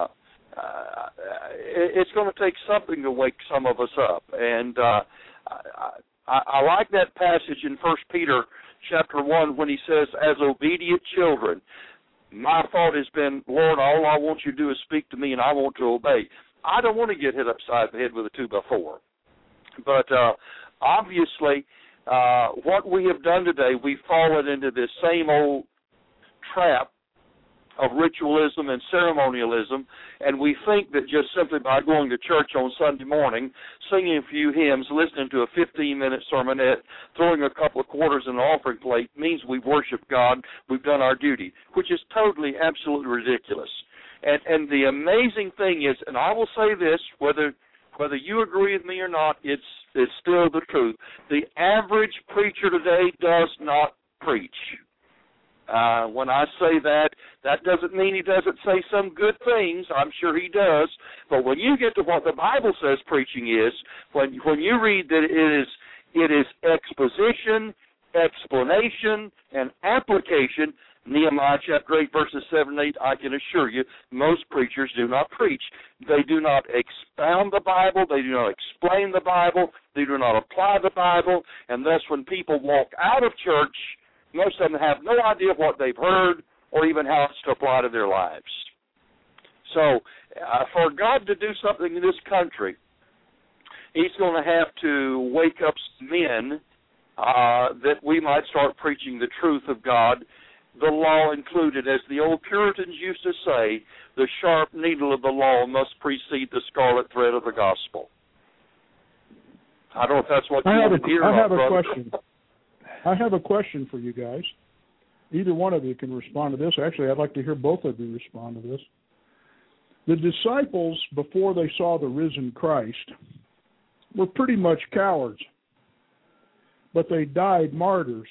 It's going to take something to wake some of us up. And I like that passage in 1 Peter chapter 1 when he says, as obedient children, my thought has been, Lord, all I want you to do is speak to me and I want to obey. I don't want to get hit upside the head with a 2x4. But obviously, what we have done today, we've fallen into this same old trap of ritualism and ceremonialism, and we think that just simply by going to church on Sunday morning, singing a few hymns, listening to a 15-minute sermonette, throwing a couple of quarters in an offering plate means we've worshiped God, we've done our duty, which is totally, absolutely ridiculous. And the amazing thing is, and I will say this, whether you agree with me or not, it's still the truth. The average preacher today does not preach. When I say that doesn't mean he doesn't say some good things. I'm sure he does. But when you get to what the Bible says preaching is, when you read that it is exposition, explanation, and application, Nehemiah chapter 8, verses 7 and 8, I can assure you, most preachers do not preach. They do not expound the Bible. They do not explain the Bible. They do not apply the Bible. And thus when people walk out of church, most of them have no idea what they've heard or even how it's to apply to their lives. So for God to do something in this country, he's going to have to wake up men that we might start preaching the truth of God, the law included. As the old Puritans used to say, the sharp needle of the law must precede the scarlet thread of the gospel. I don't know if that's what you want to hear. I have a question. I have a question for you guys. Either one of you can respond to this. Actually, I'd like to hear both of you respond to this. The disciples, before they saw the risen Christ, were pretty much cowards, but they died martyrs.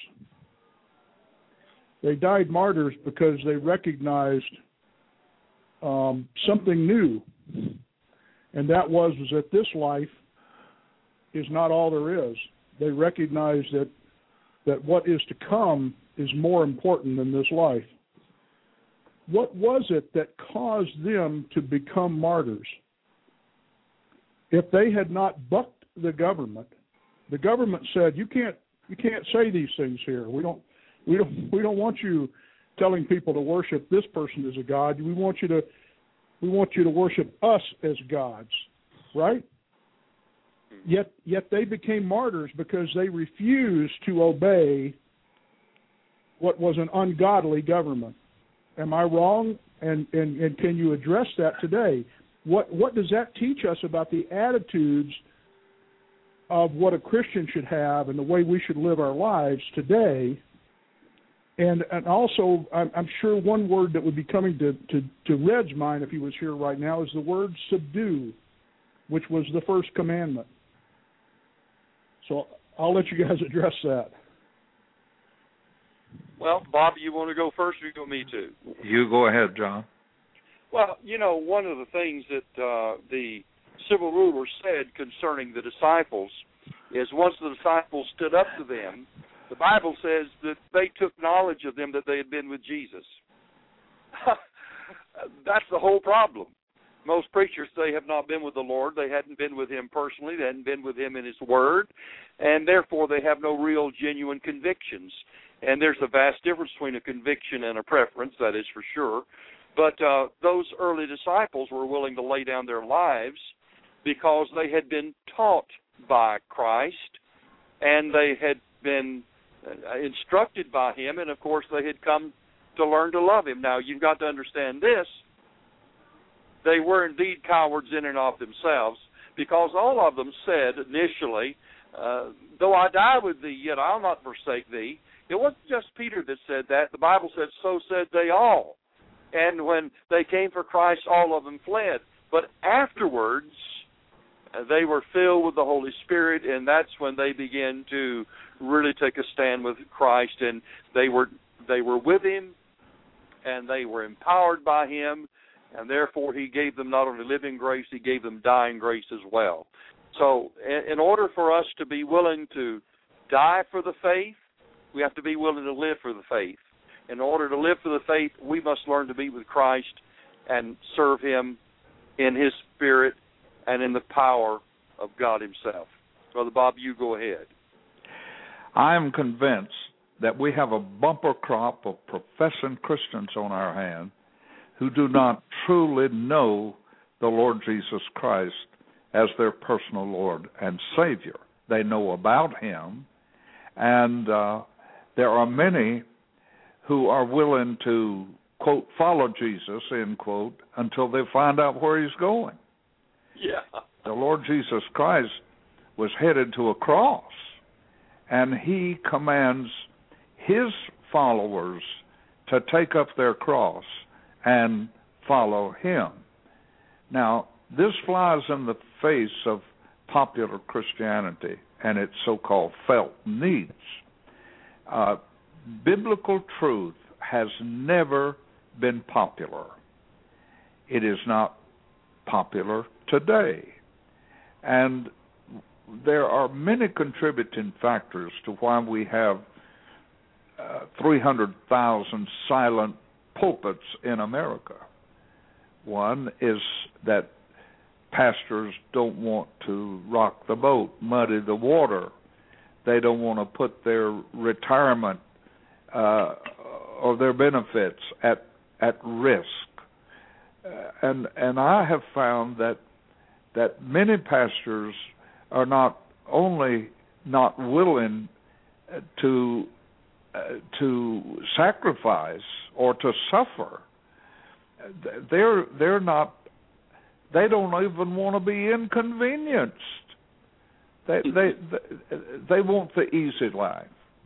They died martyrs because they recognized something new, and that was that this life is not all there is. They recognized that what is to come is more important than this life. What was it that caused them to become martyrs? If they had not bucked the government said, you can't say these things here. We don't want you telling people to worship this person as a god. We want you to worship us as gods, right? Yet they became martyrs because they refused to obey what was an ungodly government. Am I wrong? And can you address that today? What does that teach us about the attitudes of what a Christian should have and the way we should live our lives today? And also, I'm sure one word that would be coming to Red's mind if he was here right now is the word subdue, which was the first commandment. So I'll let you guys address that. Well, Bob, you want to go first or you go me too? You go ahead, John. Well, one of the things that the civil ruler said concerning the disciples is once the disciples stood up to them, the Bible says that they took knowledge of them that they had been with Jesus. That's the whole problem. Most preachers say have not been with the Lord. They hadn't been with him personally. They hadn't been with him in his word. And therefore, they have no real, genuine convictions. And there's a vast difference between a conviction and a preference, that is for sure. But those early disciples were willing to lay down their lives because they had been taught by Christ and they had been instructed by him. And, of course, they had come to learn to love him. Now, you've got to understand this. They were indeed cowards in and of themselves because all of them said initially, though I die with thee, yet I'll not forsake thee. It wasn't just Peter that said that. The Bible said, so said they all. And when they came for Christ, all of them fled. But afterwards, they were filled with the Holy Spirit, and that's when they began to really take a stand with Christ. And they were with him, and they were empowered by him, and therefore he gave them not only living grace, he gave them dying grace as well. So in order for us to be willing to die for the faith, we have to be willing to live for the faith. In order to live for the faith, we must learn to be with Christ and serve him in his spirit and in the power of God himself. Brother Bob, you go ahead. I am convinced that we have a bumper crop of professing Christians on our hand who do not truly know the Lord Jesus Christ as their personal Lord and Savior. They know about him, and there are many who are willing to, quote, follow Jesus, end quote, until they find out where he's going. Yeah. The Lord Jesus Christ was headed to a cross, and he commands his followers to take up their cross and follow him. Now, this flies in the face of popular Christianity and its so-called felt needs. Biblical truth has never been popular. It is not popular today. And there are many contributing factors to why we have 300,000 silent pulpits in America. One is that pastors don't want to rock the boat, muddy the water. They don't want to put their retirement or their benefits at risk. And I have found that many pastors are not only not willing to sacrifice or to suffer, they're not. They don't even want to be inconvenienced. They want the easy life.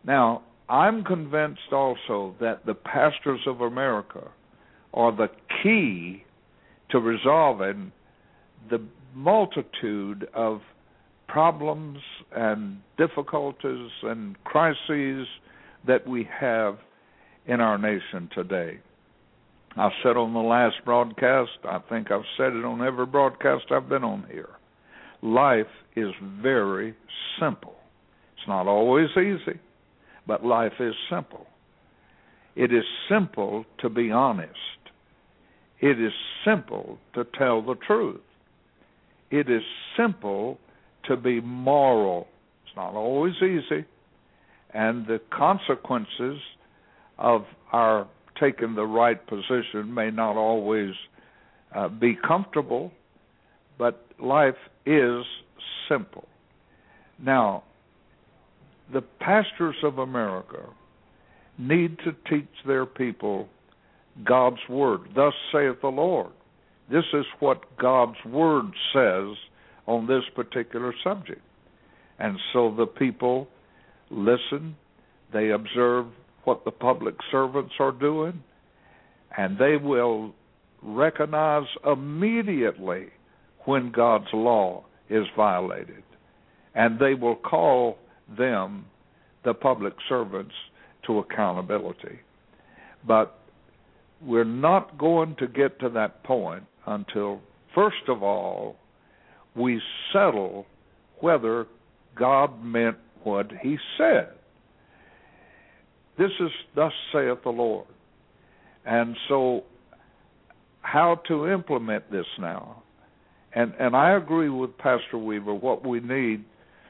Now, I'm convinced also that the pastors of America are the key to resolving the multitude of problems and difficulties and crises that we have in our nation today. I said on the last broadcast, I think I've said it on every broadcast I've been on here, life is very simple. It's not always easy, but life is simple. It is simple to be honest. It is simple to tell the truth. It is simple to be moral. It's not always easy, and the consequences of our taking the right position may not always be comfortable, but life is simple. Now, the pastors of America need to teach their people God's Word. Thus saith the Lord. This is what God's Word says on this particular subject. And so the people listen, they observe what the public servants are doing, and they will recognize immediately when God's law is violated. And they will call them, the public servants, to accountability. But we're not going to get to that point until, first of all, we settle whether God meant what he said. This is thus saith the Lord. And so how to implement this now? And I agree with Pastor Weaver, what we need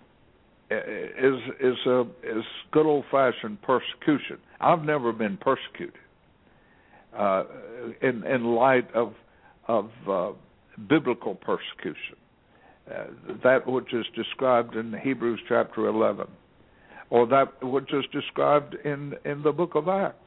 is good old-fashioned persecution. I've never been persecuted in light of biblical persecution, that which is described in Hebrews chapter 11, or that which is described in the book of Acts.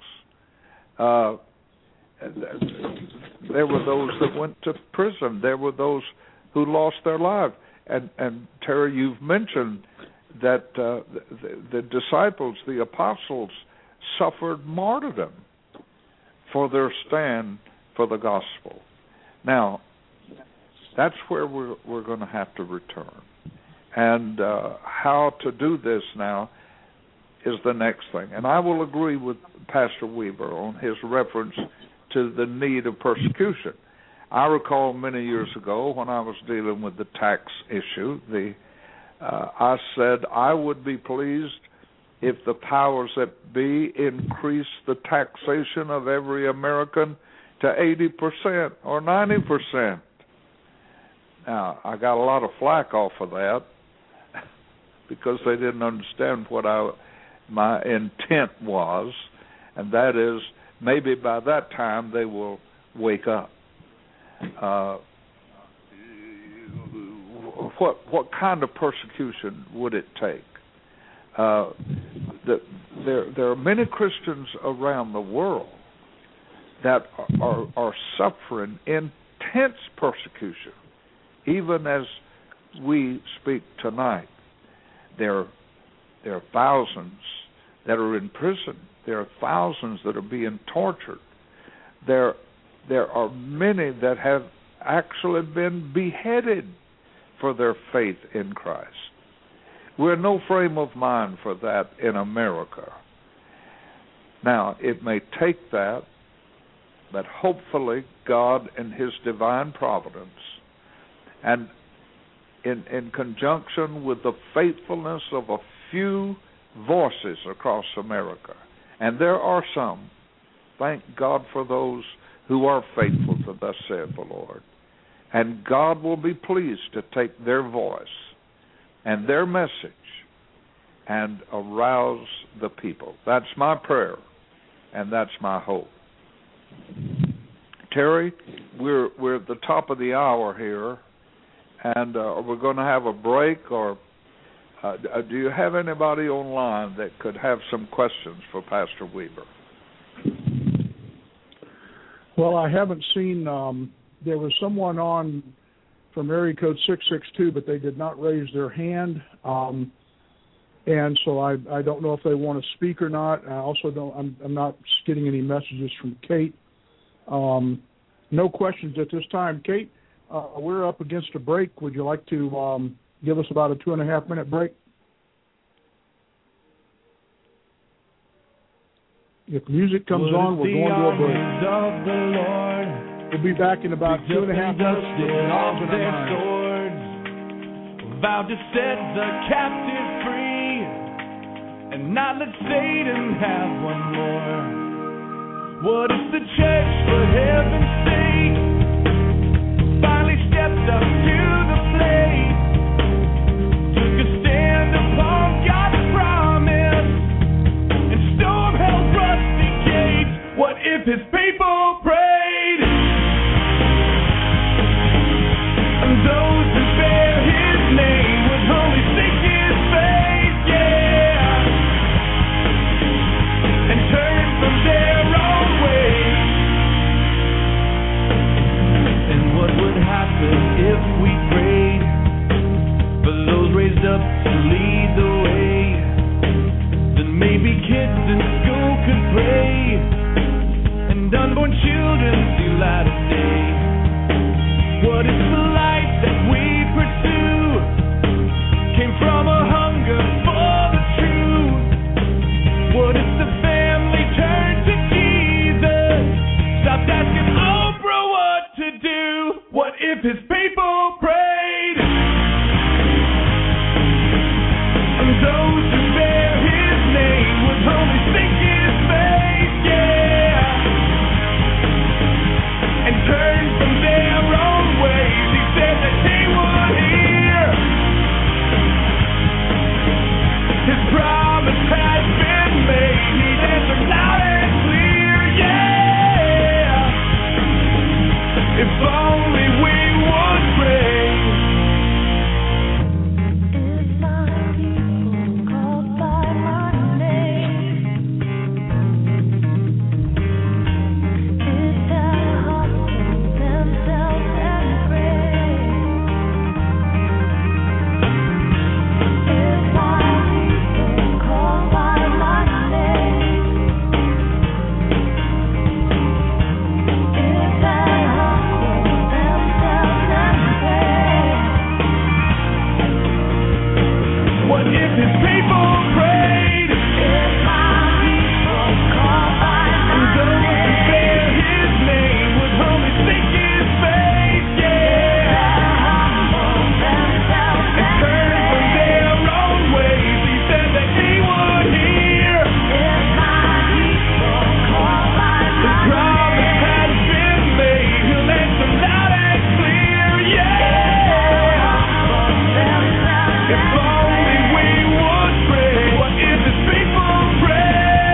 There were those that went to prison. There were those who lost their life. And Terry, you've mentioned that the disciples, the apostles, suffered martyrdom for their stand for the gospel. Now, that's where we're going to have to return. And how to do this now is the next thing. And I will agree with Pastor Weaver on his reference to the need of persecution. I recall many years ago when I was dealing with the tax issue, I said I would be pleased if the powers that be increased the taxation of every American to 80% or 90%. Now, I got a lot of flack off of that because they didn't understand what my intent was, and that is maybe by that time they will wake up. What kind of persecution would it take? There are many Christians around the world that are suffering intense persecution, even as we speak tonight. There are thousands that are in prison. There are thousands that are being tortured. There are many that have actually been beheaded for their faith in Christ. We're in no frame of mind for that in America. Now, it may take that, but hopefully God in his divine providence and in conjunction with the faithfulness of a few voices across America, and there are some, thank God for those who are faithful to thus saith the Lord. And God will be pleased to take their voice and their message and arouse the people. That's my prayer, and that's my hope. Terry, we're at the top of the hour here, and we're going to have a break, or do you have anybody online that could have some questions for Pastor Weaver? Well, I haven't seen, there was someone on from area code 662, but they did not raise their hand. And so I don't know if they want to speak or not. I also don't. I'm not getting any messages from Kate. No questions at this time. Kate, we're up against a break. Would you like to give us about a 2.5-minute break? If music comes on, we're going to a break. We'll be back in about 2.5 minutes. Vowed to set the captive free and not let Satan have one more. What if the church, for heaven's sake, finally stepped up to the plate, took a stand upon God's promise and stormed hell's rusty gates? What if his people prayed? And those who bear his name would only seek his face, yeah, and turn from their own ways. And what would happen if we prayed for those raised up to lead the way? Then maybe kids in school could pray and unborn children see light of day. What if the light that we pursue came from a hunger for the truth? What if the family turned to Jesus, stopped asking Oprah what to do? What if his people prayed? And those who bear his name would only seek his face, yeah, and turn from their own ways. He said that they would hear. His promise has been made. He's answered loud and clear, yeah. If only we would pray. If my people called by my name, if their hearts themselves and pray. If my people called by my name, if their hearts themselves and pray. What if his people prayed? If my people called by my name, and those who bear his name would only seek his face, yeah, and turn from their own ways. He said that he would hear. If my people called by my name, the promise has been made. He'll answer loud and clear, yeah. If only we would pray. What if his people pray?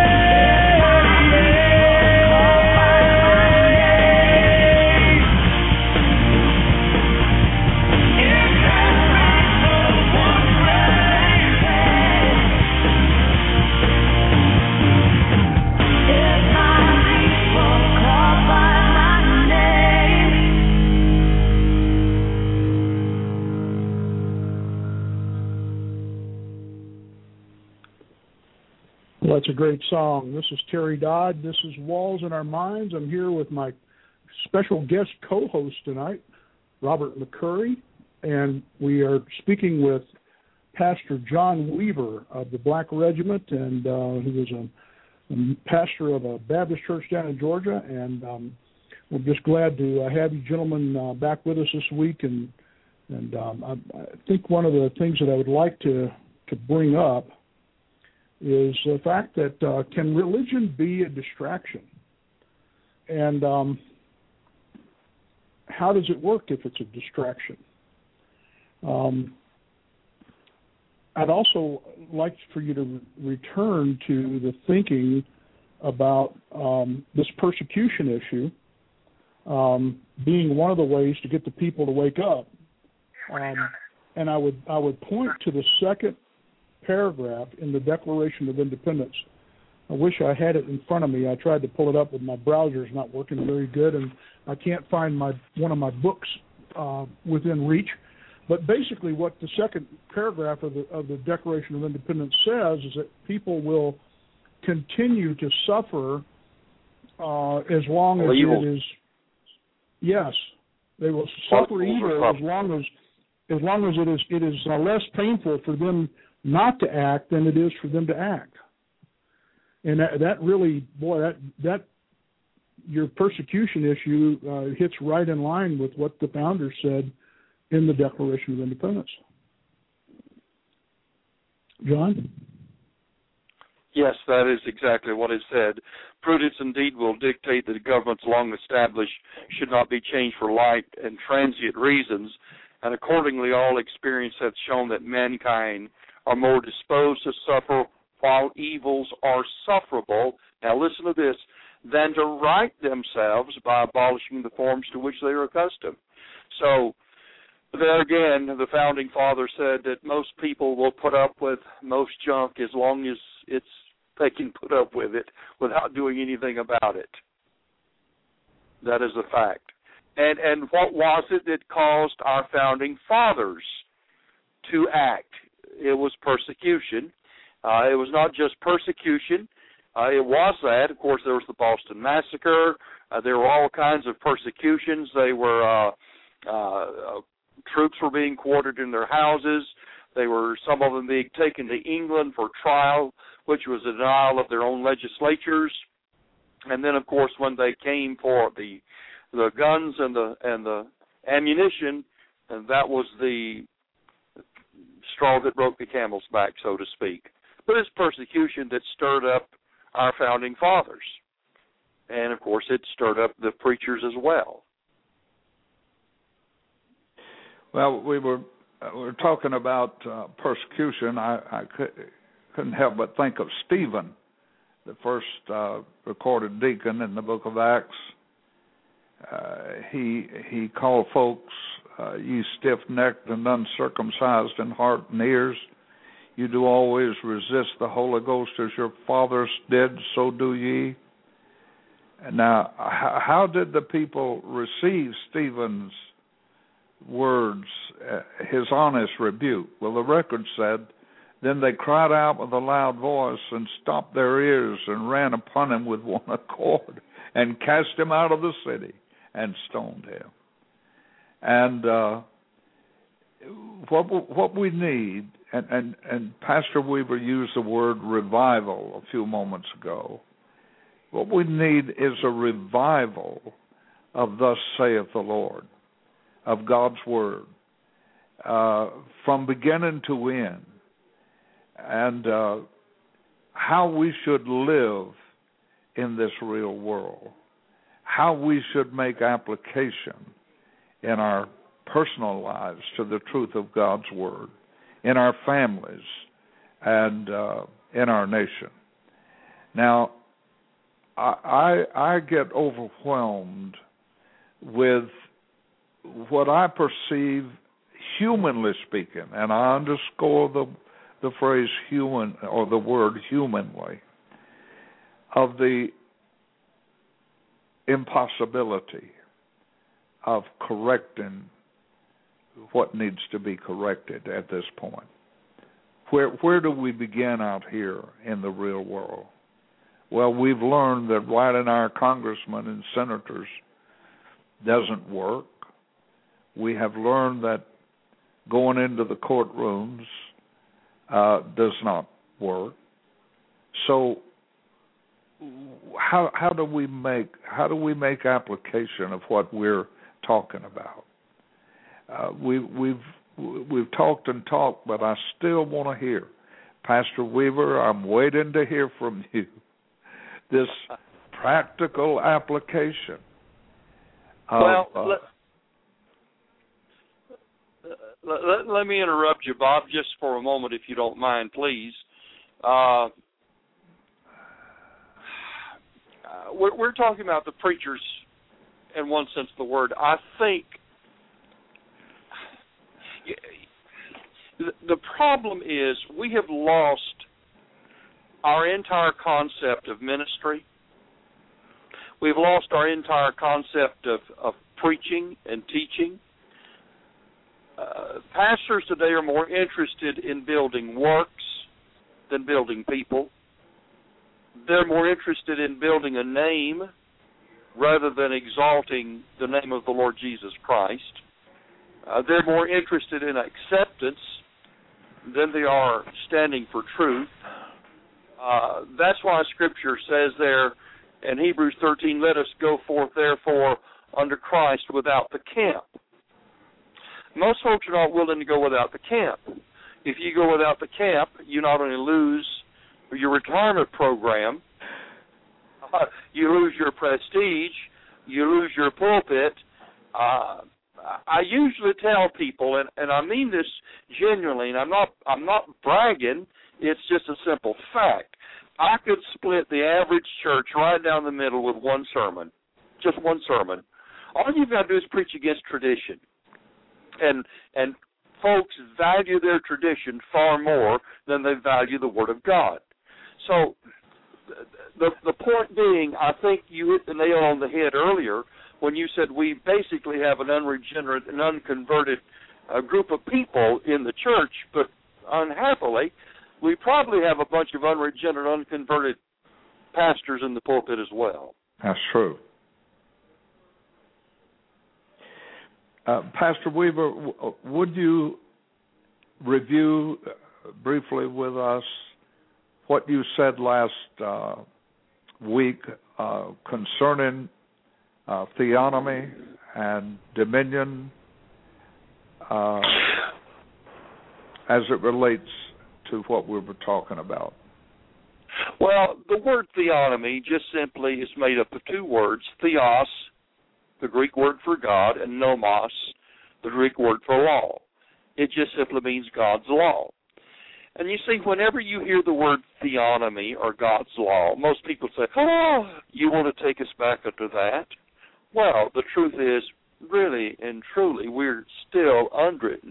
Well, that's a great song. This is Terry Dodd. This is Walls in Our Minds. I'm here with my special guest co-host tonight, Robert McCurry, and we are speaking with Pastor John Weaver of the Black Regiment, and he was a pastor of a Baptist church down in Georgia, and we're just glad to have you gentlemen back with us this week. And I think one of the things that I would like to bring up is the fact that can religion be a distraction? And how does it work if it's a distraction? I'd also like for you to return to the thinking about this persecution issue being one of the ways to get the people to wake up. And I would point to the second paragraph in the Declaration of Independence. I wish I had it in front of me. I tried to pull it up, but my browser's not working very good, and I can't find one of my books within reach. But basically, what the second paragraph of the Declaration of Independence says is that people will continue to suffer as long as it is. Yes, they will suffer evil as long as it is less painful for them not to act than it is for them to act. And that really, boy, that your persecution issue hits right in line with what the founders said in the Declaration of Independence. John? Yes, that is exactly what is said. Prudence indeed will dictate that governments long established should not be changed for light and transient reasons, and accordingly all experience hath shown that mankind are more disposed to suffer while evils are sufferable, now listen to this, than to right themselves by abolishing the forms to which they are accustomed. So, there again, the Founding Fathers said that most people will put up with most junk as long as they can put up with it without doing anything about it. That is a fact. And what was it that caused our Founding Fathers to act? It was persecution. It was not just persecution. It was that. Of course, there was the Boston Massacre. There were all kinds of persecutions. They were troops were being quartered in their houses. They were, some of them being taken to England for trial, which was a denial of their own legislatures. And then, of course, when they came for the guns and the ammunition, and that was the straw that broke the camel's back, so to speak. But it's persecution that stirred up our Founding Fathers. And, of course, it stirred up the preachers as well. Well, we were talking about persecution. I couldn't help but think of Stephen, the first recorded deacon in the book of Acts. He called folks, ye stiff-necked and uncircumcised in heart and ears. You do always resist the Holy Ghost as your fathers did, so do ye. Now, how did the people receive Stephen's words, his honest rebuke? Well, the record said, then they cried out with a loud voice and stopped their ears and ran upon him with one accord and cast him out of the city and stoned him. And what we need, and Pastor Weaver used the word revival a few moments ago, what we need is a revival of thus saith the Lord, of God's Word, from beginning to end, and how we should live in this real world, how we should make application in our personal lives to the truth of God's Word, in our families, and in our nation. Now, I get overwhelmed with what I perceive, humanly speaking, and I underscore the phrase human, or the word humanly, of the impossibility of correcting what needs to be corrected at this point. Where do we begin out here in the real world? Well, we've learned that writing our congressmen and senators doesn't work. We have learned that going into the courtrooms does not work. So how do we make application of what we're talking about? We've talked and talked, but I still want to hear, Pastor Weaver, I'm waiting to hear from you this practical application. Let me interrupt you, Bob, just for a moment, if you don't mind, please. We're talking about the preachers in one sense of the word. I think the problem is we have lost our entire concept of ministry. We've lost our entire concept of preaching and teaching. Pastors today are more interested in building works than building people. They're more interested in building a name rather than exalting the name of the Lord Jesus Christ. They're more interested in acceptance than they are standing for truth. That's why Scripture says there in Hebrews 13, let us go forth therefore under Christ without the camp. Most folks are not willing to go without the camp. If you go without the camp, you not only lose your retirement program, you lose your prestige, you lose your pulpit. I usually tell people, and I mean this genuinely, and I'm not bragging, it's just a simple fact. I could split the average church right down the middle with one sermon, just one sermon. All you've got to do is preach against tradition. And folks value their tradition far more than they value the Word of God. So the point being, I think you hit the nail on the head earlier when you said we basically have an unregenerate and unconverted group of people in the church, but unhappily, we probably have a bunch of unregenerate, unconverted pastors in the pulpit as well. That's true. Pastor Weaver, would you review briefly with us what you said last week concerning theonomy and dominion as it relates to what we were talking about? Well, the word theonomy just simply is made up of two words, theos, the Greek word for God, and nomos, the Greek word for law. It just simply means God's law. And you see, whenever you hear the word theonomy or God's law, most people say, oh, you want to take us back into that? Well, the truth is, really and truly, we're still under it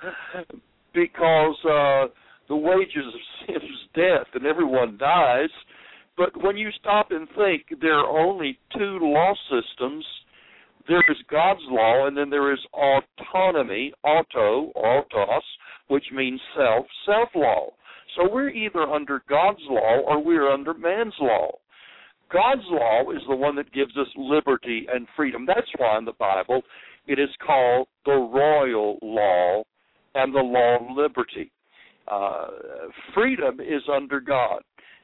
because the wages of sin is death and everyone dies. But when you stop and think, there are only two law systems. There is God's law, and then there is autonomy, autos, which means self-law. So we're either under God's law or we're under man's law. God's law is the one that gives us liberty and freedom. That's why in the Bible it is called the royal law and the law of liberty. Freedom is under God.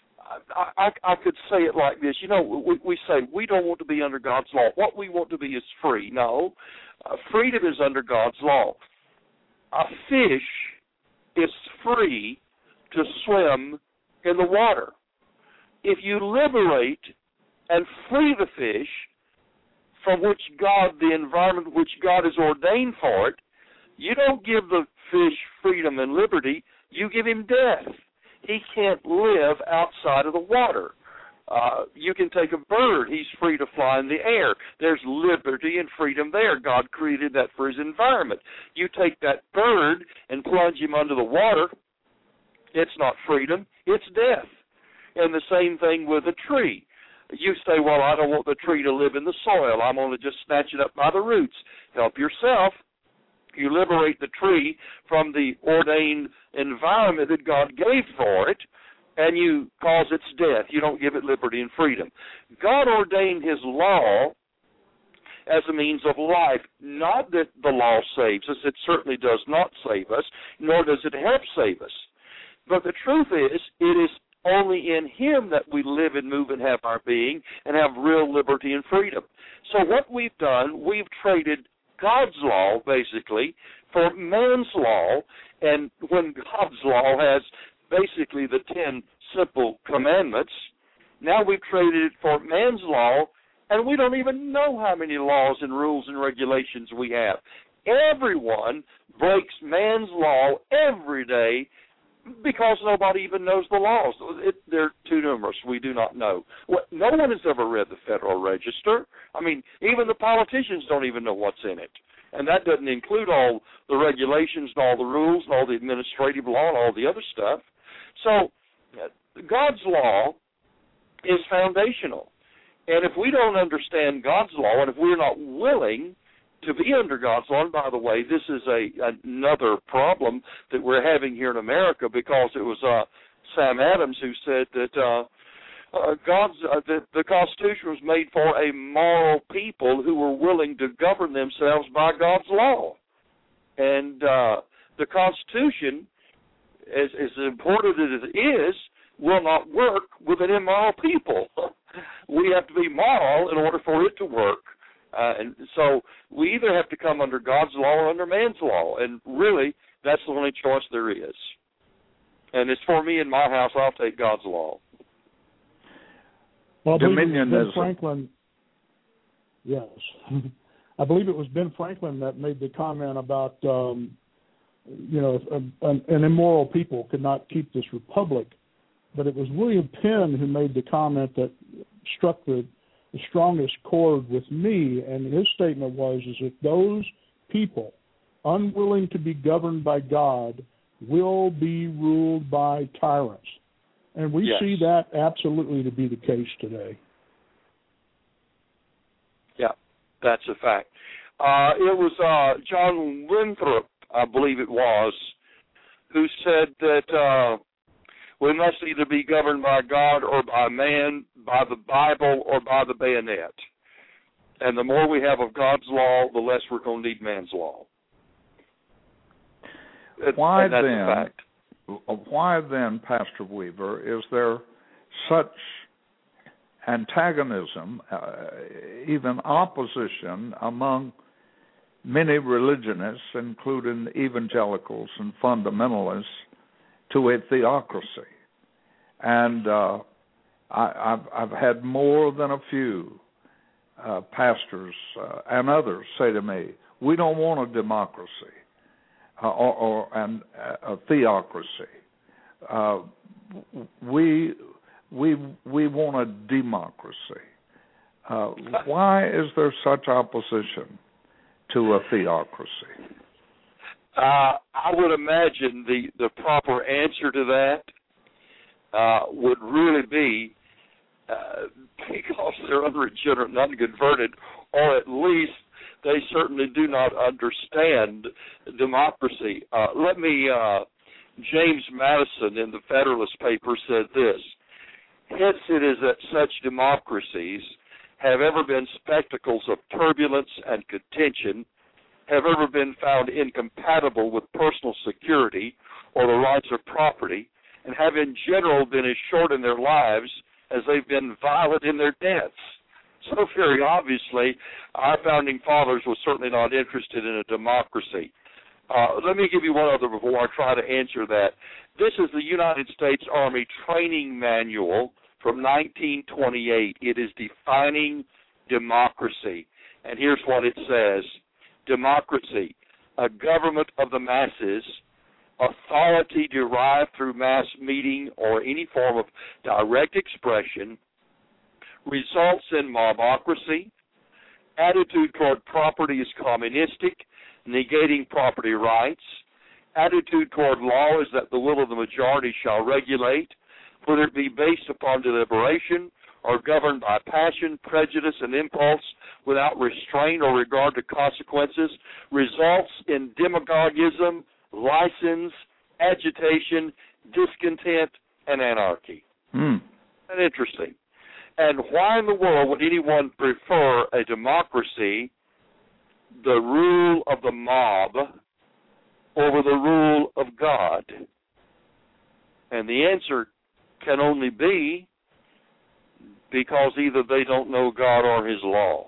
I could say it like this. You know, we say we don't want to be under God's law. What we want to be is free. No, freedom is under God's law. A fish is free to swim in the water. If you liberate and free the fish from which God, the environment which God has ordained for it, you don't give the fish freedom and liberty, you give him death. He can't live outside of the water. You can take a bird. He's free to fly in the air. There's liberty and freedom there. God created that for his environment. You take that bird and plunge him under the water, it's not freedom, it's death. And the same thing with a tree. You say, well, I don't want the tree to live in the soil. I'm going to just snatch it up by the roots. Help yourself. You liberate the tree from the ordained environment that God gave for it, and you cause its death. You don't give it liberty and freedom. God ordained his law as a means of life. Not that the law saves us. It certainly does not save us, nor does it help save us. But the truth is, it is only in him that we live and move and have our being and have real liberty and freedom. So what we've done, we've traded God's law, basically, for man's law, and when God's law has basically the 10 simple commandments, now we've traded it for man's law, and we don't even know how many laws and rules and regulations we have. Everyone breaks man's law every day because nobody even knows the laws. They're too numerous. We do not know. No one has ever read the Federal Register. I mean, even the politicians don't even know what's in it. And that doesn't include all the regulations and all the rules and all the administrative law and all the other stuff. So God's law is foundational. And if we don't understand God's law, and if we're not willing to be under God's law. And by the way, this is another problem that we're having here in America, because it was Sam Adams who said that the Constitution was made for a moral people who were willing to govern themselves by God's law. And the Constitution, as important as it is, will not work with an immoral people. We have to be moral in order for it to work. And so we either have to come under God's law or under man's law. And really, that's the only choice there is. And it's for me in my house, I'll take God's law. Well, I believe it was Ben Franklin. Yes. I believe it was Ben Franklin that made the comment about, an immoral people could not keep this republic. But it was William Penn who made the comment that struck the strongest chord with me, and his statement was, is that those people unwilling to be governed by God will be ruled by tyrants. And we see that absolutely to be the case today. Yeah, that's a fact. It was John Winthrop, I believe it was, who said that we must either be governed by God or by man, by the Bible or by the bayonet. And the more we have of God's law, the less we're going to need man's law. Why then, Pastor Weaver, is there such antagonism, even opposition among many religionists, including evangelicals and fundamentalists, to a theocracy? And I've had more than a few pastors and others say to me, we don't want a democracy or a theocracy. We want a democracy. Why is there such opposition to a theocracy? I would imagine the proper answer to that would really be because they're unregenerate and unconverted, or at least they certainly do not understand democracy. James Madison in the Federalist paper said this: hence it is that such democracies have ever been spectacles of turbulence and contention, have ever been found incompatible with personal security or the rights of property, and have in general been as short in their lives as they've been violent in their deaths. So very obviously, our founding fathers were certainly not interested in a democracy. Let me give you one other before I try to answer that. This is the United States Army Training Manual from 1928. It is defining democracy. And here's what it says: democracy, a government of the masses, authority derived through mass meeting or any form of direct expression, results in mobocracy, attitude toward property is communistic, negating property rights, attitude toward law is that the will of the majority shall regulate, whether it be based upon deliberation or governed by passion, prejudice, and impulse without restraint or regard to consequences, results in demagogism, license, agitation, discontent, and anarchy. Isn't that interesting? And why in the world would anyone prefer a democracy, the rule of the mob, over the rule of God? And the answer can only be because either they don't know God or His law.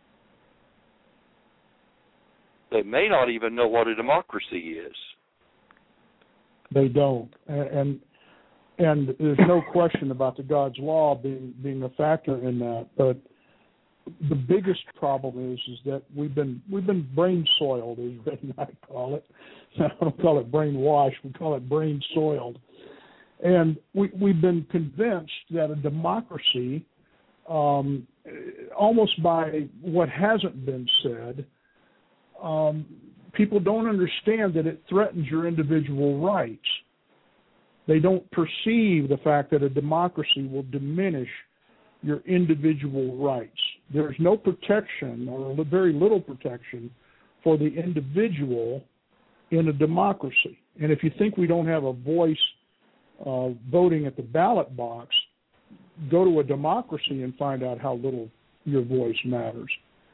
They may not even know what a democracy is. They don't. And there's no question about the God's law being a factor in that. But the biggest problem is that we've been brain soiled, as Red and I call it. I don't call it brainwashed. We call it brain soiled. And we've been convinced that a democracy, almost by what hasn't been said, people don't understand that it threatens your individual rights. They don't perceive the fact that a democracy will diminish your individual rights. There's no protection, or very little protection, for the individual in a democracy. And if you think we don't have a voice voting at the ballot box, go to a democracy and find out how little your voice matters.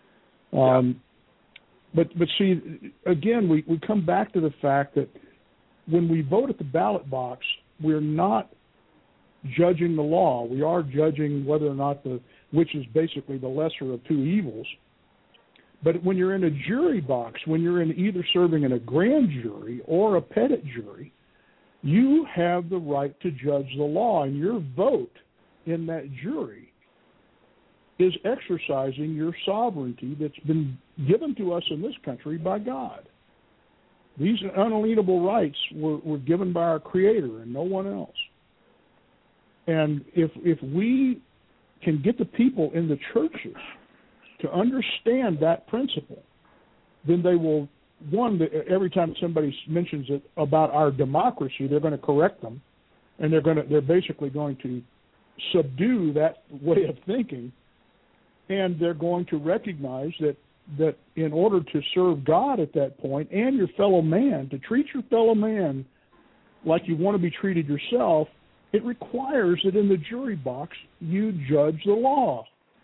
But see, again, we come back to the fact that when we vote at the ballot box, we're not judging the law. We are judging whether or not which is basically the lesser of two evils. But when you're in a jury box, when you're in either serving in a grand jury or a petit jury, you have the right to judge the law, and your vote in that jury is exercising your sovereignty that's been given to us in this country by God. These unalienable rights were given by our Creator and no one else. And if we can get the people in the churches to understand that principle, then they will, every time somebody mentions it about our democracy, they're going to correct them, and they're basically going to subdue that way of thinking, and they're going to recognize that in order to serve God at that point and your fellow man, to treat your fellow man like you want to be treated yourself, it requires that in the jury box you judge the law.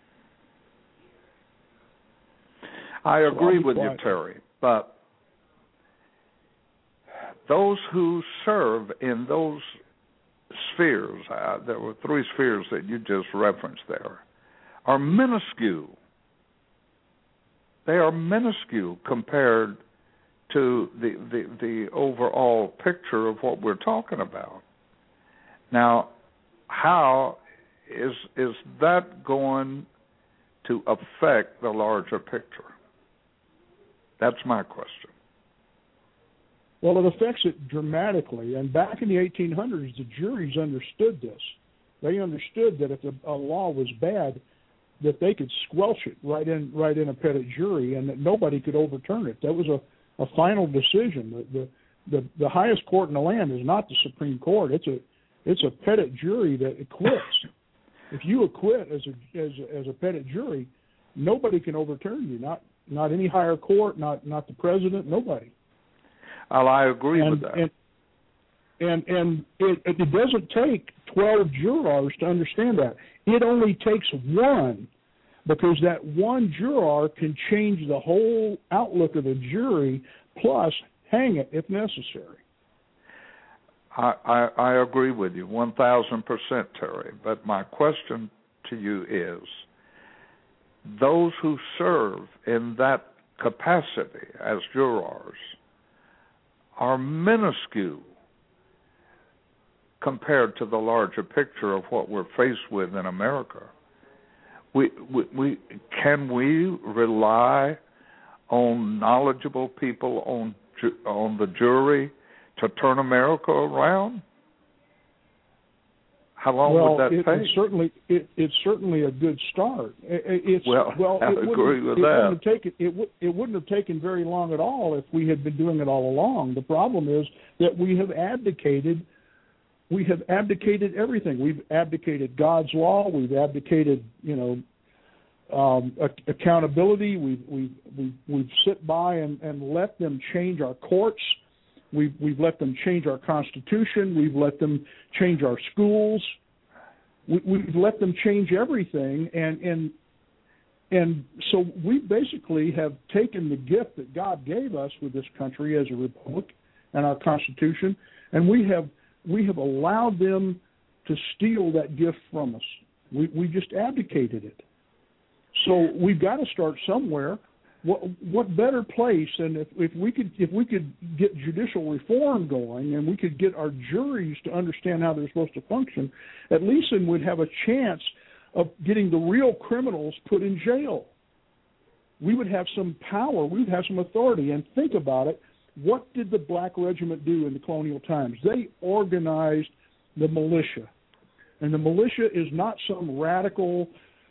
I agree with you, Terry, but those who serve in those spheres, there were three spheres that you just referenced there, are minuscule. They are minuscule compared to the overall picture of what we're talking about. Now, how is that going to affect the larger picture? That's my question. Well, it affects it dramatically. And back in the 1800s, the juries understood this. They understood that if a law was bad, that they could squelch it right in a petit jury, and that nobody could overturn it. That was a final decision. The highest court in the land is not the Supreme Court. It's a petit jury that acquits. If you acquit as a petit jury, nobody can overturn you. Not any higher court, not the president, nobody. Well, I agree with that. And it doesn't take 12 jurors to understand that. It only takes one, because that one juror can change the whole outlook of the jury, plus hang it if necessary. I agree with you 1,000%, Terry. But my question to you is, those who serve in that capacity as jurors are minuscule compared to the larger picture of what we're faced with in America. Can we rely on knowledgeable people on the jury to turn America around? How long would that take? It's certainly a good start. I agree with that. It wouldn't have taken very long at all if we had been doing it all along. The problem is that we have abdicated everything. We've abdicated God's law. We've abdicated, accountability. We've sit by and let them change our courts. We've let them change our Constitution. We've let them change our schools. We've let them change everything, and so we basically have taken the gift that God gave us with this country as a republic and our Constitution, and we have allowed them to steal that gift from us. We just abdicated it. So we've got to start somewhere. What better place than if we could get judicial reform going, and we could get our juries to understand how they're supposed to function, at least then we'd have a chance of getting the real criminals put in jail. We would have some power. We would have some authority. And think about it. What did the Black Regiment do in the colonial times? They organized the militia. And the militia is not some radical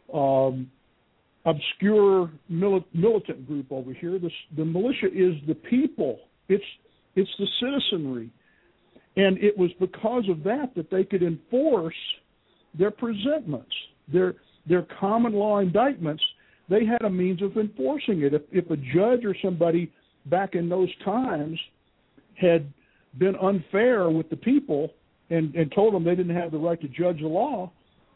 obscure militant group over here. The militia is the people. It's the citizenry. And it was because of that they could enforce their presentments, their common law indictments. They had a means of enforcing it. If a judge or somebody back in those times had been unfair with the people and told them they didn't have the right to judge the law,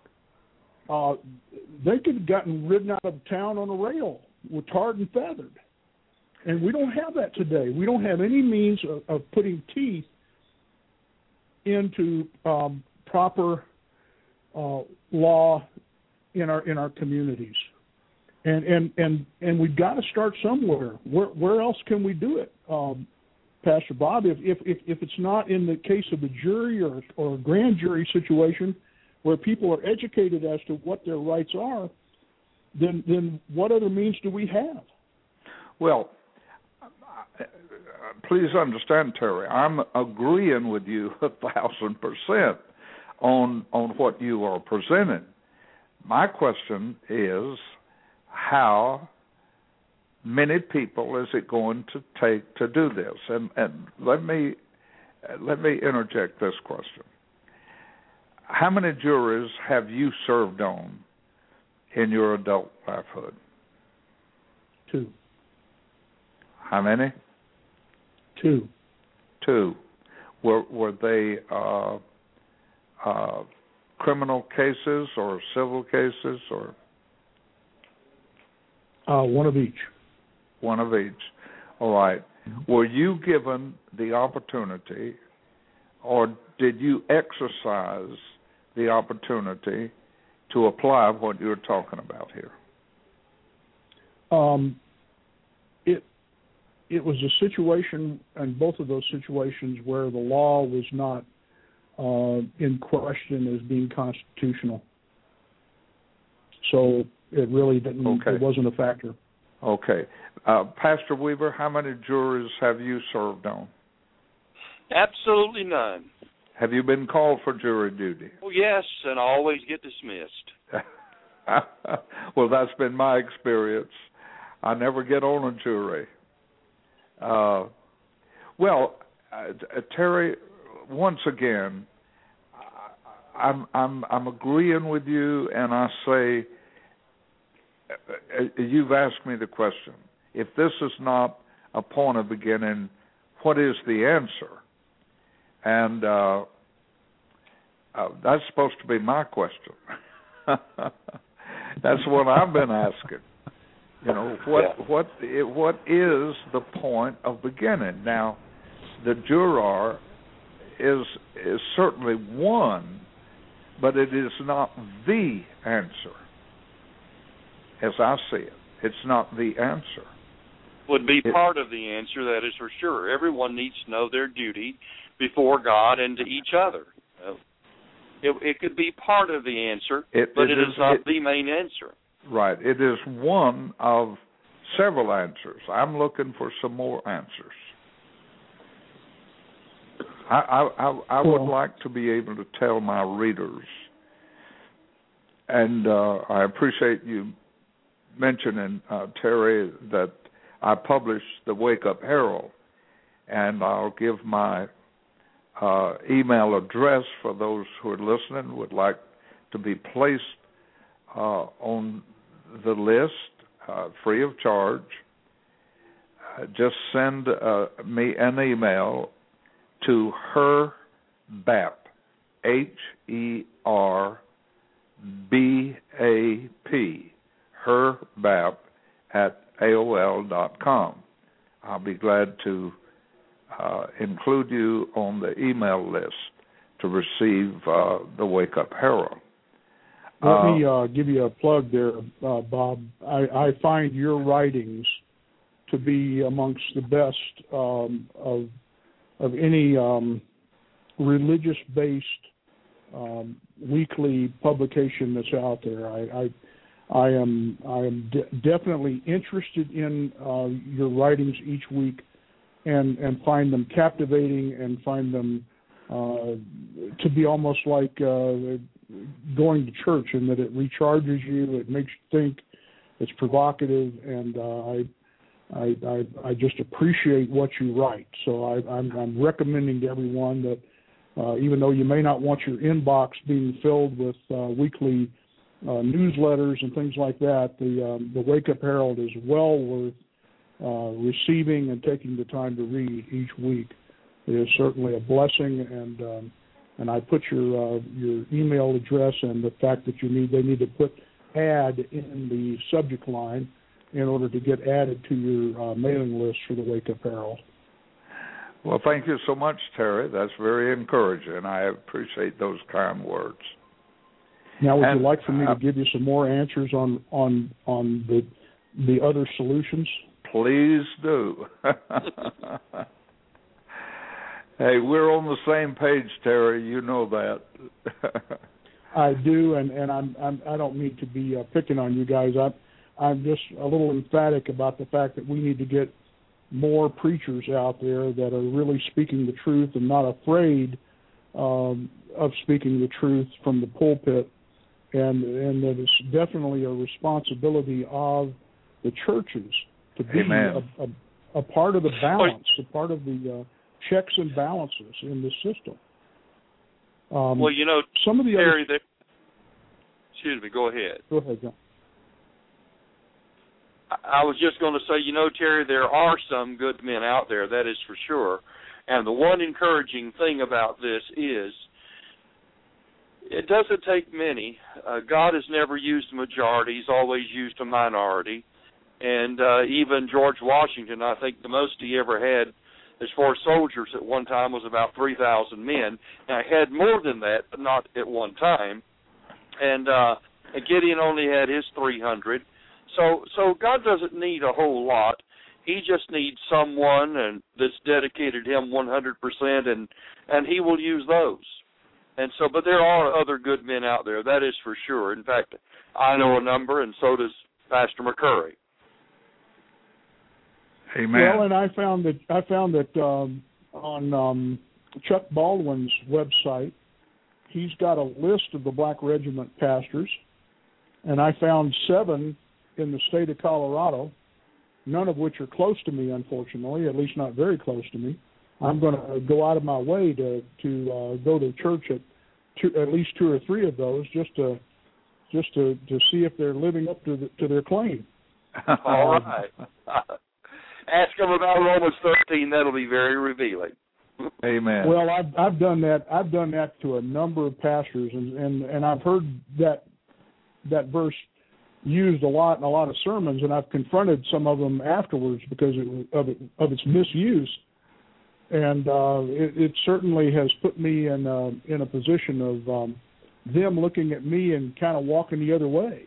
they could have gotten ridden out of town on a rail with tarred and feathered. And we don't have that today. We don't have any means of putting teeth into proper law in our communities. And we've got to start somewhere. Where else can we do it, Pastor Bob? If it's not in the case of a jury or a grand jury situation where people are educated as to what their rights are, then what other means do we have? Well, please understand, Terry, I'm agreeing with you 1,000% on what you are presenting. My question is, how many people is it going to take to do this? And let me interject this question. How many juries have you served on in your adult lifehood? 2. How many? 2. 2. Were they criminal cases or civil cases or? One of each. One of each. All right. Were you given the opportunity, or did you exercise the opportunity to apply what you're talking about here? It was a situation, and both of those situations, where the law was not in question as being constitutional. So it really didn't. Okay. It wasn't a factor. Okay, Pastor Weaver, how many juries have you served on? Absolutely none. Have you been called for jury duty? Well, yes, and I always get dismissed. Well, that's been my experience. I never get on a jury. Terry, once again, I'm agreeing with you, and I say, you've asked me the question. If this is not a point of beginning, what is the answer? And that's supposed to be my question. That's what I've been asking. You know, what is the point of beginning? Now, the juror is certainly one, but it is not the answer. As I see it, it's not the answer. Would be part of the answer, that is for sure. Everyone needs to know their duty before God and to each other. It could be part of the answer, but it is not the main answer. Right. It is one of several answers. I'm looking for some more answers. I would like to be able to tell my readers, and I appreciate you mentioning, Terry, that I published the Wake Up Herald, and I'll give my email address for those who are listening, would like to be placed on the list free of charge. Just send me an email to HerBAP, HERBAP, HerBAP @AOL.com. I'll be glad to include you on the email list to receive the Wake Up Herald. Let me give you a plug there, Bob. I find your writings to be amongst the best of any religious-based weekly publication that's out there. I am definitely interested in your writings each week, and find them captivating, and find them to be almost like going to church, in that it recharges you, it makes you think, it's provocative, and I just appreciate what you write. So I'm recommending to everyone that even though you may not want your inbox being filled with weekly newsletters and things like that, the Wake Up Herald is well worth receiving and taking the time to read each week. It is certainly a blessing, and I put your email address and the fact that they need to put "add" in the subject line in order to get added to your mailing list for the Wake Up Herald. Well, thank you so much, Terry. That's very encouraging. I appreciate those kind words. Now, would you like for me to give you some more answers on the other solutions? Please do. Hey, we're on the same page, Terry. You know that. I do, and I don't mean to be picking on you guys. I'm just a little emphatic about the fact that we need to get more preachers out there that are really speaking the truth and not afraid of speaking the truth from the pulpit, and that it's definitely a responsibility of the churches to be a part of the balance, a part of the checks and balances in the system. Well, you know, some of the Terry, excuse me, go ahead. Go ahead, John. I was just going to say, you know, Terry, there are some good men out there, that is for sure. And the one encouraging thing about this is it doesn't take many. God has never used a majority. He's always used a minority. And even George Washington, I think the most he ever had as far as soldiers at one time was about 3,000 men. Now, he had more than that, but not at one time. And Gideon only had his 300. So God doesn't need a whole lot. He just needs someone that's dedicated him 100%, and he will use those. And so, but there are other good men out there, that is for sure. In fact, I know a number, and so does Pastor McCurry. Amen. Well, and I found that on Chuck Baldwin's website, he's got a list of the Black Regiment pastors, and I found 7 in the state of Colorado, none of which are close to me, unfortunately, at least not very close to me. I'm going to go out of my way to go to church at least 2 or 3 of those just to see if they're living up to their claim. All right. Ask them about Romans 13. That'll be very revealing. Amen. Well, I've done that. I've done that to a number of pastors, and I've heard that verse used a lot in a lot of sermons, and I've confronted some of them afterwards because of its misuse, and it certainly has put me in a position of them looking at me and kind of walking the other way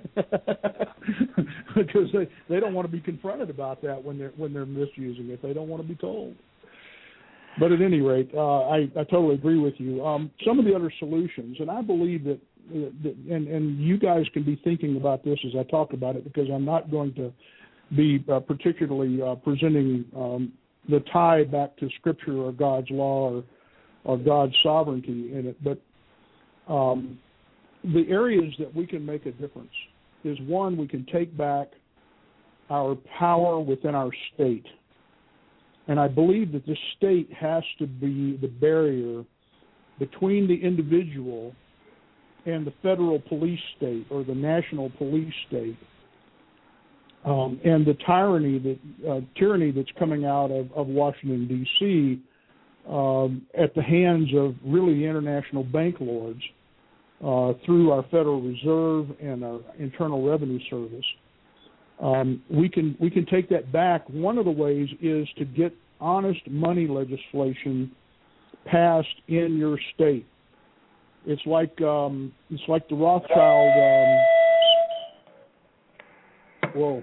because they don't want to be confronted about that when they're misusing it. They don't want to be told. But at any rate, I totally agree with you. Some of the other solutions, and I believe that. And you guys can be thinking about this as I talk about it, because I'm not going to be particularly presenting the tie back to Scripture or God's law or God's sovereignty in it. But the areas that we can make a difference is, one, we can take back our power within our state. And I believe that the state has to be the barrier between the individual and the federal police state or the national police state, and the tyranny that's coming out of Washington, D.C. At the hands of really international bank lords through our Federal Reserve and our Internal Revenue Service. We can take that back. One of the ways is to get honest money legislation passed in your state. It's like the Rothschild. Whoa!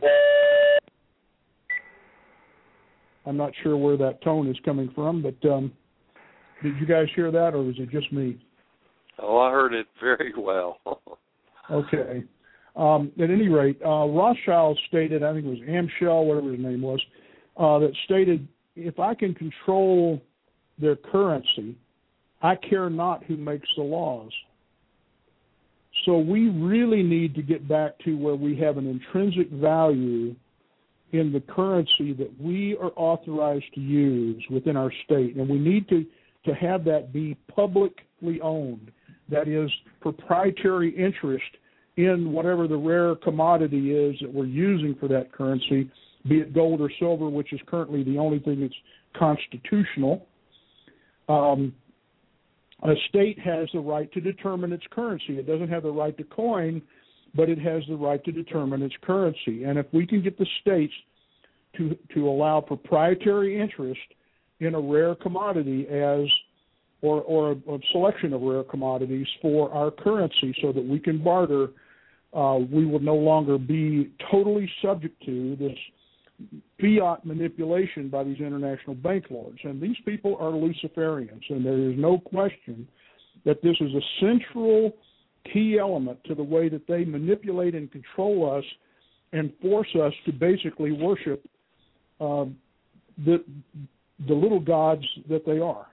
I'm not sure where that tone is coming from, but did you guys hear that, or was it just me? Oh, I heard it very well. Okay. At any rate, Rothschild stated, I think it was Amschel, whatever his name was, that stated, if I can control their currency, I care not who makes the laws. So we really need to get back to where we have an intrinsic value in the currency that we are authorized to use within our state. And we need to have that be publicly owned. That is, proprietary interest in whatever the rare commodity is that we're using for that currency be it gold or silver, which is currently the only thing that's constitutional. A state has the right to determine its currency. It doesn't have the right to coin, but it has the right to determine its currency. And if we can get the states to allow proprietary interest in a rare commodity or a selection of rare commodities for our currency so that we can barter, we will no longer be totally subject to this fiat manipulation by these international bank lords. And these people are Luciferians, and there is no question that this is a central key element to the way that they manipulate and control us and force us to basically worship the little gods that they are.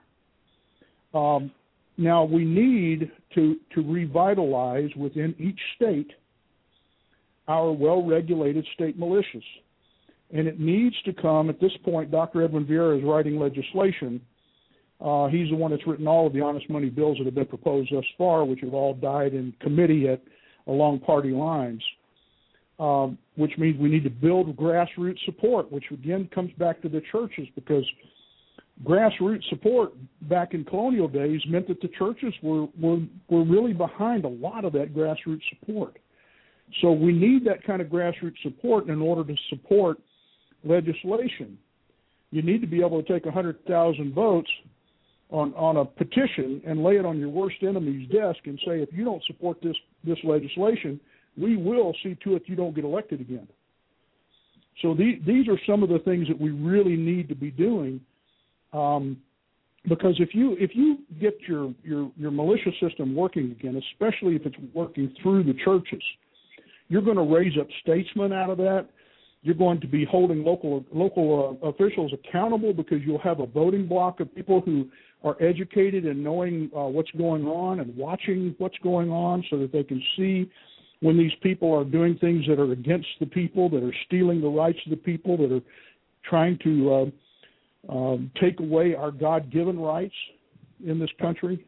Now, we need to revitalize within each state our well-regulated state militias. And it needs to come, at this point, Dr. Edwin Vieira is writing legislation. He's the one that's written all of the honest money bills that have been proposed thus far, which have all died in committee along party lines, which means we need to build grassroots support, which again comes back to the churches, because grassroots support back in colonial days meant that the churches were really behind a lot of that grassroots support. So we need that kind of grassroots support in order to support legislation. You need to be able to take 100,000 votes on a petition and lay it on your worst enemy's desk and say, if you don't support this legislation, we will see to it you don't get elected again. So these are some of the things that we really need to be doing, because if you get your militia system working again, especially if it's working through the churches, you're going to raise up statesmen out of that. You're going to be holding local officials accountable, because you'll have a voting block of people who are educated and knowing what's going on and watching what's going on, so that they can see when these people are doing things that are against the people, that are stealing the rights of the people, that are trying to take away our God-given rights in this country.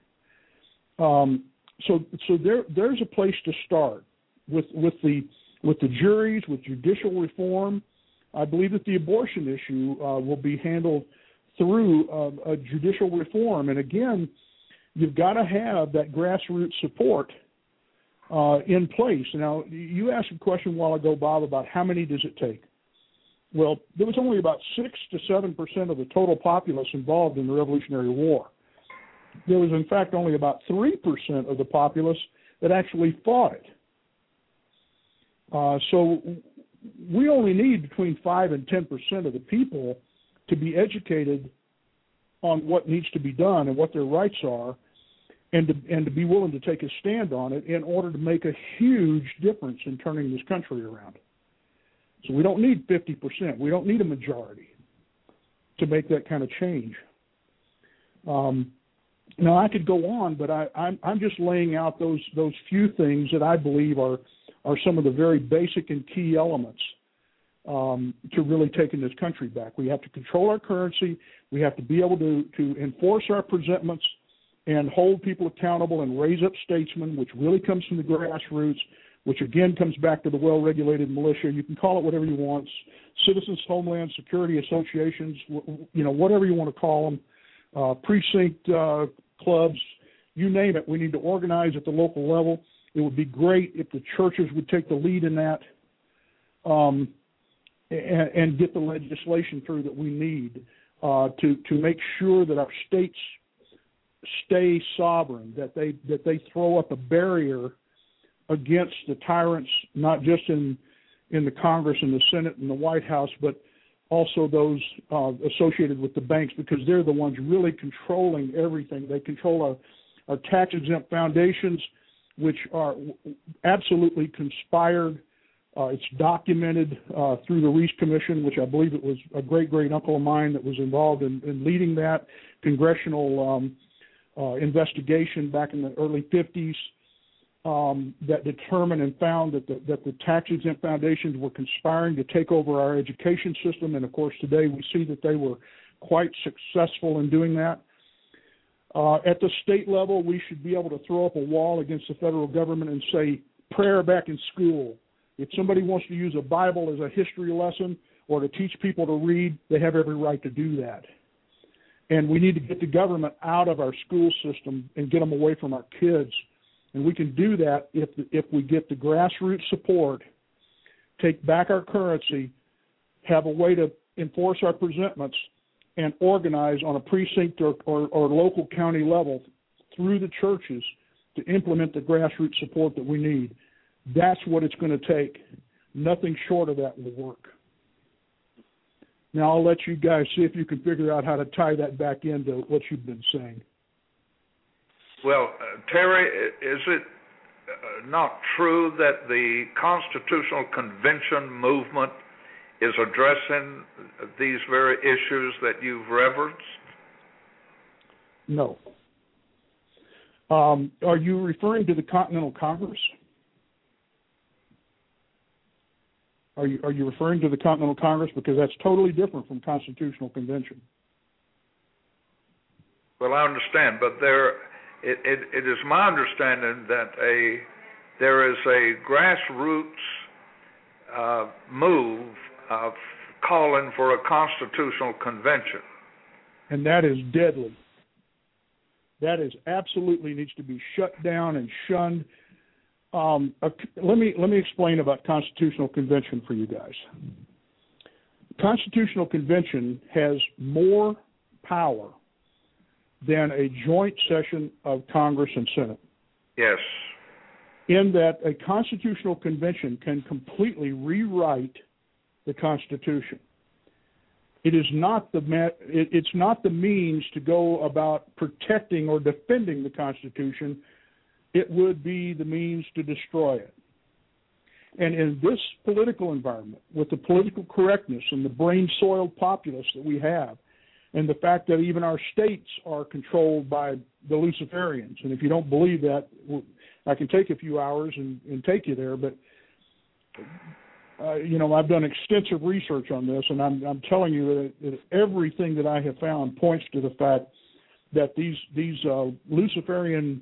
So there's a place to start with the juries, with judicial reform. I believe that the abortion issue will be handled through a judicial reform. And again, you've got to have that grassroots support in place. Now, you asked a question a while ago, Bob, about how many does it take. Well, there was only about 6 to 7% of the total populace involved in the Revolutionary War. There was, in fact, only about 3% of the populace that actually fought it. So we only need between 5 and 10% of the people to be educated on what needs to be done and what their rights are, and to be willing to take a stand on it in order to make a huge difference in turning this country around. So we don't need 50%. We don't need a majority to make that kind of change. Now, I could go on, but I'm just laying out those few things that I believe are some of the very basic and key elements to really taking this country back. We have to control our currency. We have to be able to enforce our presentments and hold people accountable and raise up statesmen, which really comes from the grassroots, which again comes back to the well-regulated militia. You can call it whatever you want, Citizens Homeland Security Associations, whatever you want to call them, precinct clubs, you name it. We need to organize at the local level. It would be great if the churches would take the lead in that and get the legislation through that we need to make sure that our states stay sovereign, that they throw up a barrier against the tyrants, not just in the Congress and the Senate and the White House, but also those associated with the banks, because they're the ones really controlling everything. They control our tax-exempt foundations, which are absolutely conspired. It's documented through the Reese Commission, which I believe it was a great-great-uncle of mine that was involved in leading that congressional investigation back in the early 50s that determined and found that the tax-exempt foundations were conspiring to take over our education system. And, of course, today we see that they were quite successful in doing that. At the state level, we should be able to throw up a wall against the federal government and say, prayer back in school. If somebody wants to use a Bible as a history lesson or to teach people to read, they have every right to do that. And we need to get the government out of our school system and get them away from our kids. And we can do that if we get the grassroots support, take back our currency, have a way to enforce our presentments, and organize on a precinct or local county level through the churches to implement the grassroots support that we need. That's what it's going to take. Nothing short of that will work. Now I'll let you guys see if you can figure out how to tie that back into what you've been saying. Well, Terry, is it not true that the Constitutional Convention movement is addressing these very issues that you've referenced? No. Are you referring to the Continental Congress? Are you referring to the Continental Congress? Because that's totally different from Constitutional Convention. Well, I understand, but it is my understanding that there is a grassroots move of calling for a constitutional convention. And that is deadly. That is absolutely needs to be shut down and shunned. Let me explain about Constitutional Convention for you guys. Constitutional Convention has more power than a joint session of Congress and Senate. Yes. In that a Constitutional Convention can completely rewrite the Constitution. It is not it's not the means to go about protecting or defending the Constitution. It would be the means to destroy it. And in this political environment, with the political correctness and the brain-soiled populace that we have, and the fact that even our states are controlled by the Luciferians, and if you don't believe that, I can take a few hours and take you there, but I've done extensive research on this, and I'm telling you that everything that I have found points to the fact that these Luciferian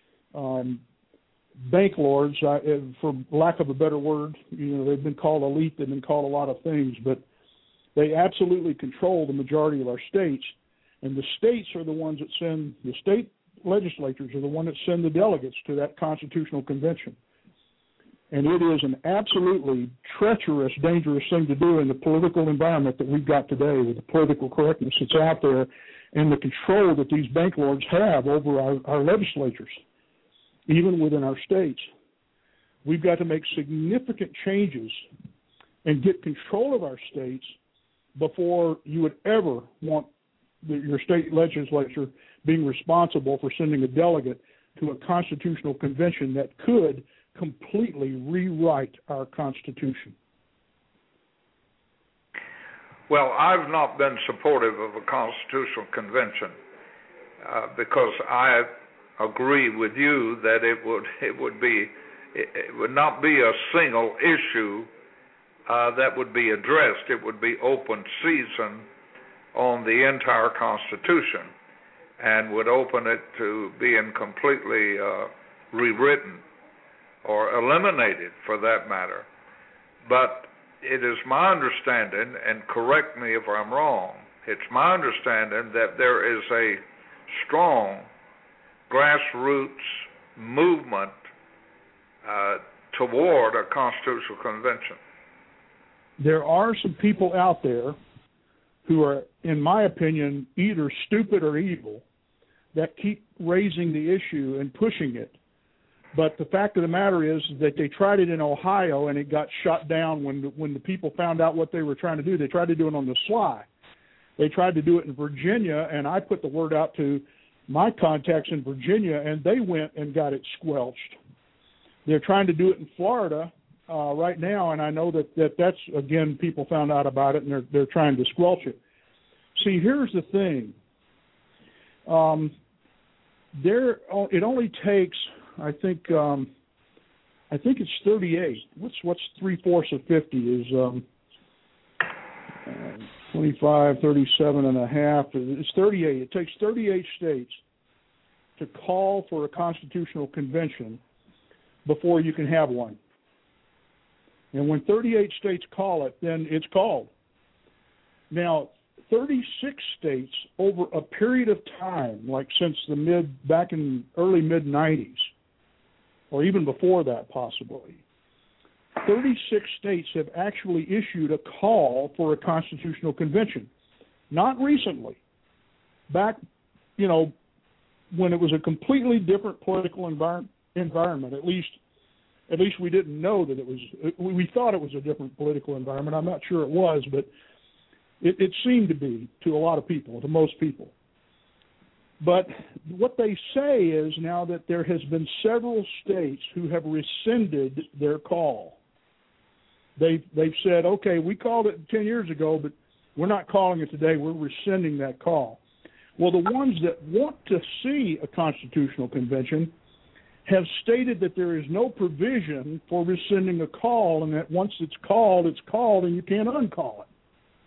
bank lords, for lack of a better word, they've been called elite, they've been called a lot of things, but they absolutely control the majority of our states, and the states are the ones that send, the state legislatures are the ones that send the delegates to that Constitutional Convention. And it is an absolutely treacherous, dangerous thing to do in the political environment that we've got today, with the political correctness that's out there and the control that these bank lords have over our legislatures, even within our states. We've got to make significant changes and get control of our states before you would ever want your state legislature being responsible for sending a delegate to a constitutional convention that could completely rewrite our Constitution. Well, I've not been supportive of a constitutional convention because I agree with you that it would not be a single issue that would be addressed. It would be open season on the entire Constitution and would open it to being completely rewritten or eliminated, for that matter. But it is my understanding, and correct me if I'm wrong, it's my understanding that there is a strong grassroots movement toward a constitutional convention. There are some people out there who are, in my opinion, either stupid or evil that keep raising the issue and pushing it. But the fact of the matter is that they tried it in Ohio and it got shot down when the people found out what they were trying to do. They tried to do it on the sly. They tried to do it in Virginia, and I put the word out to my contacts in Virginia, and they went and got it squelched. They're trying to do it in Florida right now, and I know that's, again, people found out about it, and they're trying to squelch it. See, here's the thing. It only takes, I think it's 38. What's 3/4 of 50 is 25, 37 and a half. It's 38. It takes 38 states to call for a constitutional convention before you can have one. And when 38 states call it, then it's called. Now, 36 states over a period of time, like since back in early mid-90s, or even before that possibly, 36 states have actually issued a call for a constitutional convention. Not recently. Back, when it was a completely different political environment, at least we didn't know that it was, we thought it was a different political environment. I'm not sure it was, but it seemed to be to a lot of people, to most people. But what they say is now that there has been several states who have rescinded their call. They've said, okay, we called it 10 years ago, but we're not calling it today. We're rescinding that call. Well, the ones that want to see a constitutional convention have stated that there is no provision for rescinding a call, and that once it's called, and you can't uncall it.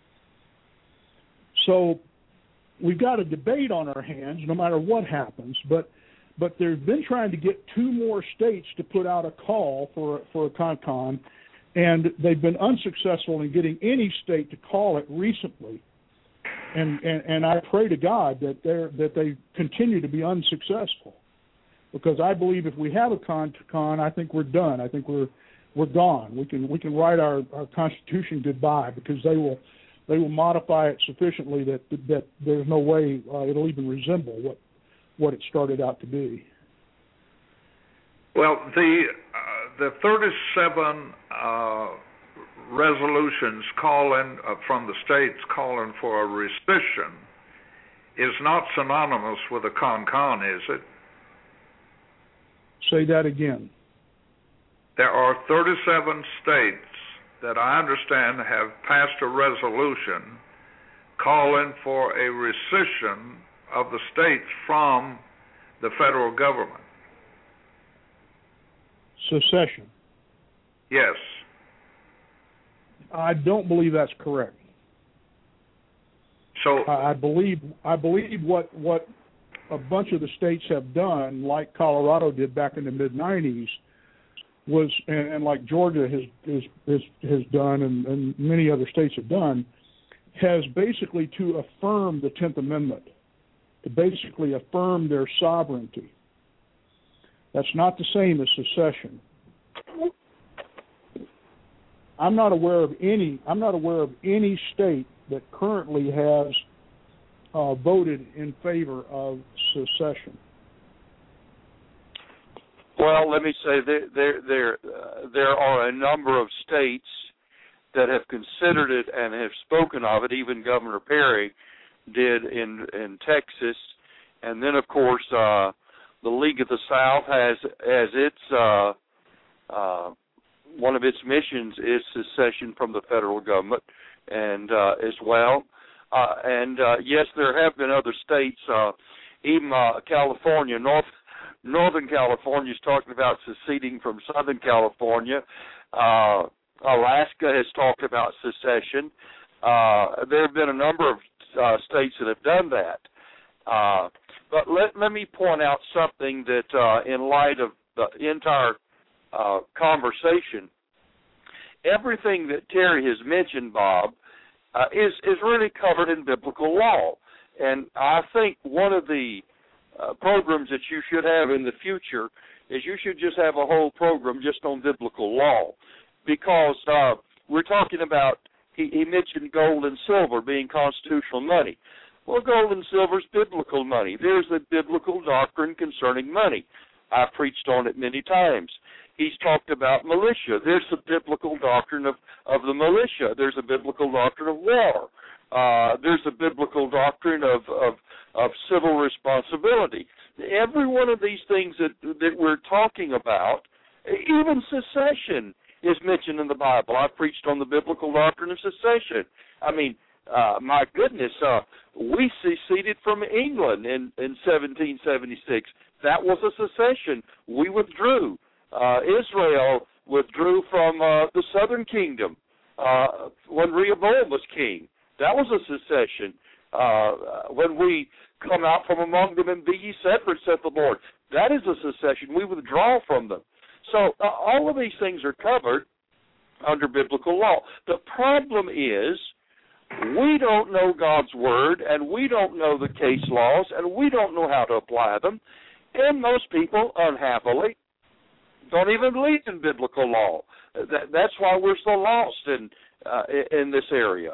So we've got a debate on our hands no matter what happens, but they've been trying to get 2 more states to put out a call for a con, and they've been unsuccessful in getting any state to call it recently. And I pray to God that they continue to be unsuccessful, because I believe if we have a con, I think we're done. I think we're gone. We can write our Constitution goodbye, because they will modify it sufficiently that there's no way it'll even resemble what it started out to be. Well, the 37 resolutions calling from the states calling for a rescission is not synonymous with a con, is it? Say that again. There are 37 states that I understand have passed a resolution calling for a rescission of the states from the federal government. Secession. Yes. I don't believe that's correct. So I believe what a bunch of the states have done, like Colorado did back in the mid-90s, was, and like Georgia has done, and many other states have done, has basically to affirm the 10th Amendment, to basically affirm their sovereignty. That's not the same as secession. I'm not aware of any state that currently has voted in favor of secession. Well, let me say there are a number of states that have considered it and have spoken of it. Even Governor Perry did in Texas, and then of course the League of the South has as its one of its missions is secession from the federal government, and as well. Yes, there have been other states, even California, Northern California is talking about seceding from Southern California. Alaska has talked about secession. There have been a number of states that have done that. But let me point out something that in light of the entire conversation, everything that Terry has mentioned, Bob, is really covered in biblical law. And I think one of the programs that you should have in the future is you should just have a whole program just on biblical law, because we're talking about, he mentioned gold and silver being constitutional money. Well, gold and silver is biblical money. There's a biblical doctrine concerning money. I've preached on it many times. He's talked about militia. There's a biblical doctrine of the militia. There's a biblical doctrine of war. There's a biblical doctrine of civil responsibility. Every one of these things that we're talking about, even secession, is mentioned in the Bible. I've preached on the biblical doctrine of secession. I mean, my goodness, we seceded from England in 1776. That was a secession. We withdrew. Israel withdrew from the southern kingdom when Rehoboam was king. That was a secession. When we come out from among them and be ye separate, saith the Lord, that is a secession. We withdraw from them. So all of these things are covered under biblical law. The problem is We don't know God's Word, and we don't know the case laws, and we don't know how to apply them. And most people, unhappily, don't even believe in biblical law. That's why we're so lost in this area.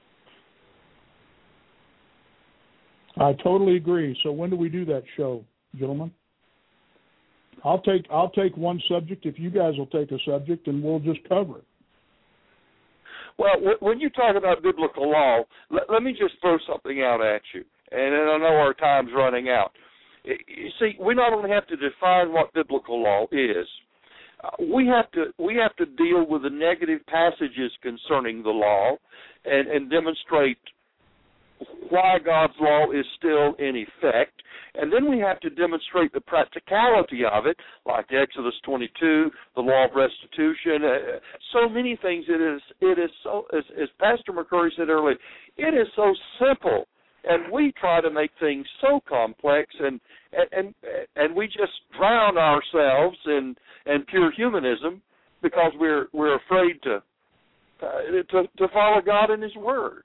I totally agree. So when do we do that show, gentlemen? I'll take one subject if you guys will take a subject, and we'll just cover it. Well, when you talk about biblical law, let me just throw something out at you. And I know our time's running out. You see, we not only have to define what biblical law is, we have to deal with the negative passages concerning the law and demonstrate why God's law is still in effect. And then we have to demonstrate the practicality of it, like Exodus 22, the law of restitution, so many things. It is so, as Pastor McCurry said earlier, it is so simple, and we try to make things so complex, and we just drown ourselves in pure humanism because we're afraid to follow God and His Word.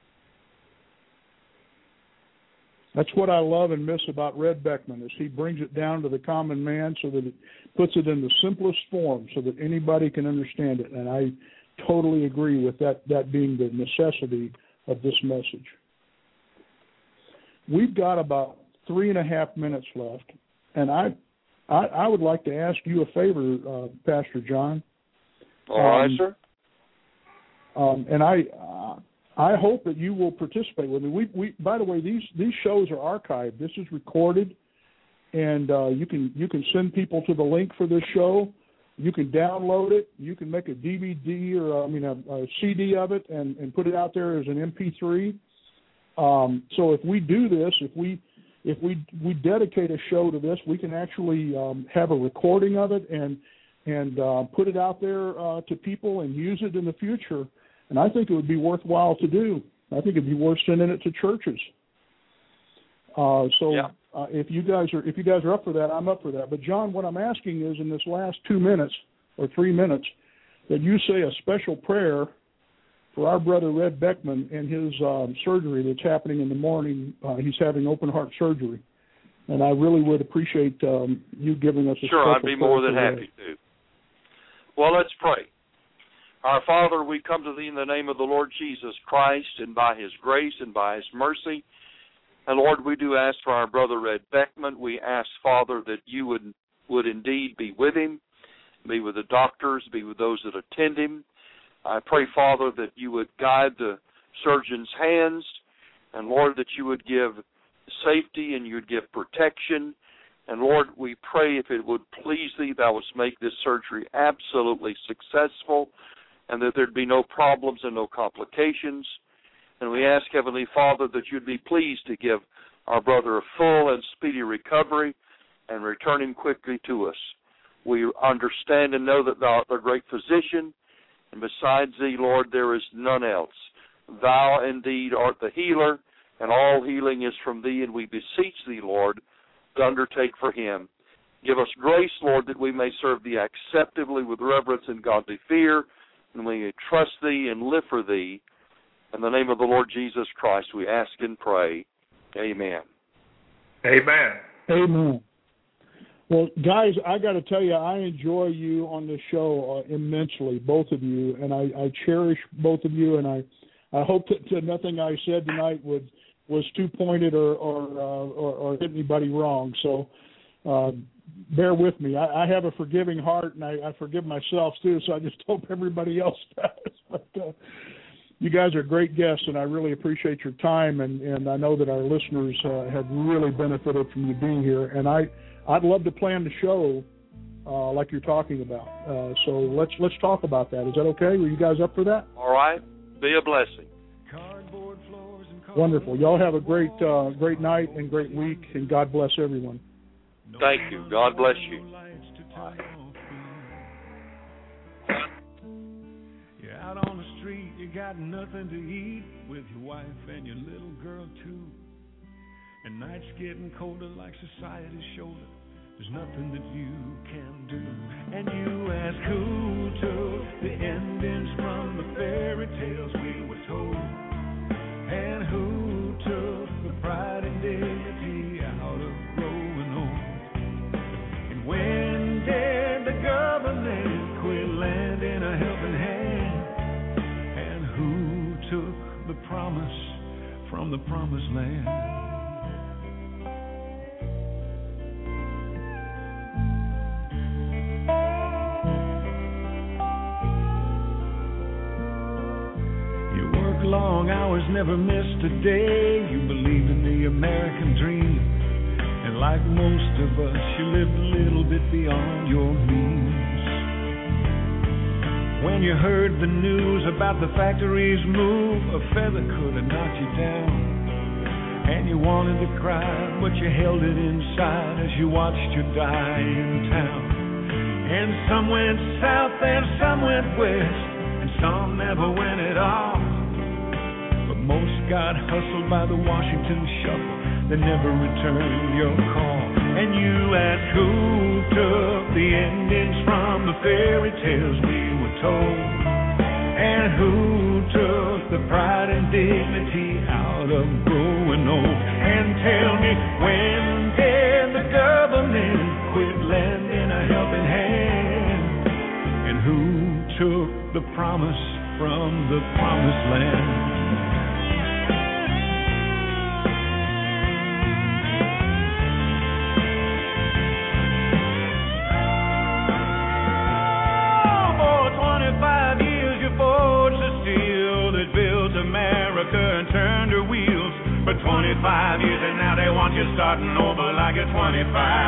That's what I love and miss about Red Beckman, is he brings it down to the common man so that it puts it in the simplest form so that anybody can understand it. And I totally agree with that being the necessity of this message. We've got about 3.5 minutes left, and I would like to ask you a favor, Pastor John. All right, sir. And I hope that you will participate with me. We by the way, these shows are archived. This is recorded, and you can send people to the link for this show. You can download it. You can make a DVD or a CD of it and put it out there as an MP3. So if we do this, if we dedicate a show to this, we can actually have a recording of it and put it out there to people and use it in the future. And I think it would be worthwhile to do. I think it'd be worth sending it to churches. If you guys are up for that, I'm up for that. But John, what I'm asking is, in this last 2 minutes or 3 minutes, that you say a special prayer for our brother Red Beckman and his surgery that's happening in the morning. He's having open heart surgery, and I really would appreciate you giving us a special prayer. Sure, I'd be more than happy to. Well, let's pray. Our Father, we come to Thee in the name of the Lord Jesus Christ, and by His grace and by His mercy. And Lord, we do ask for our brother Red Beckman. We ask, Father, that You would indeed be with him, be with the doctors, be with those that attend him. I pray, Father, that You would guide the surgeon's hands, and Lord, that You would give safety and You would give protection. And Lord, we pray, if it would please Thee, Thou wouldst make this surgery absolutely successful, and that there'd be no problems and no complications. And we ask, Heavenly Father, that You'd be pleased to give our brother a full and speedy recovery and return him quickly to us. We understand and know that Thou art the great physician, and besides Thee, Lord, there is none else. Thou indeed art the healer, and all healing is from Thee, and we beseech Thee, Lord, to undertake for him. Give us grace, Lord, that we may serve Thee acceptably with reverence and godly fear, and we may trust Thee and live for Thee. In the name of the Lord Jesus Christ, we ask and pray. Amen. Amen. Amen. Well, guys, I got to tell you, I enjoy you on this show immensely, both of you, and I cherish both of you, and I hope that nothing I said tonight was too pointed or hit anybody wrong. So bear with me. I have a forgiving heart, and I forgive myself too, so I just hope everybody else does. But you guys are great guests, and I really appreciate your time, and I know that our listeners have really benefited from you being here. And I'd love to plan the show like you're talking about. So let's talk about that. Is that okay? Were you guys up for that? All right. Be a blessing. Wonderful. Y'all have a great night and great week, and God bless everyone. Thank you. God bless you. You're out on the street, you got nothing to eat, with your wife and your little girl too. And nights getting colder like society's shoulder. There's nothing that you can do. And you ask who took the endings from the fairy tales we were told. from the promised land. You work long hours, never missed a day. You believed in the American dream, and like most of us, you lived a little bit beyond your means. When you heard the news about the factory's move, a feather could have knocked you down, and you wanted to cry, but you held it inside as you watched you die in town. And some went south and some went west, and some never went at all. But most got hustled by the Washington shuffle, they never returned your call. And you asked who took the endings from the fairy tales we were told, and who took the pride and dignity out of growing old. And tell me, when did the government quit lending a helping hand? And who took the promise from the promised land? And turned her wheels for 25 years, and now they want you starting over like you're 25.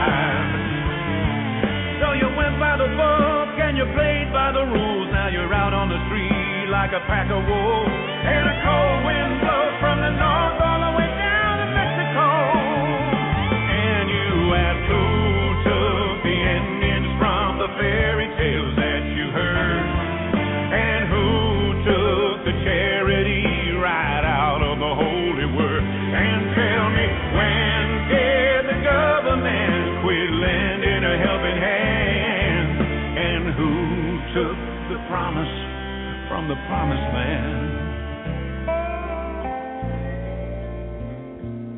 So you went by the book and you played by the rules. Now you're out on the street like a pack of wolves, and a cold wind blows from the north all the way down to Mexico. And you asked who took the endings from the fairy tales that you heard, and who took the charity right out of the holy word. And tell me, when did the government quit lending a helping hand? And who took the promise from the promised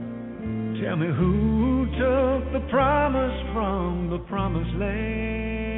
land? Tell me, who took the promise from the promised land?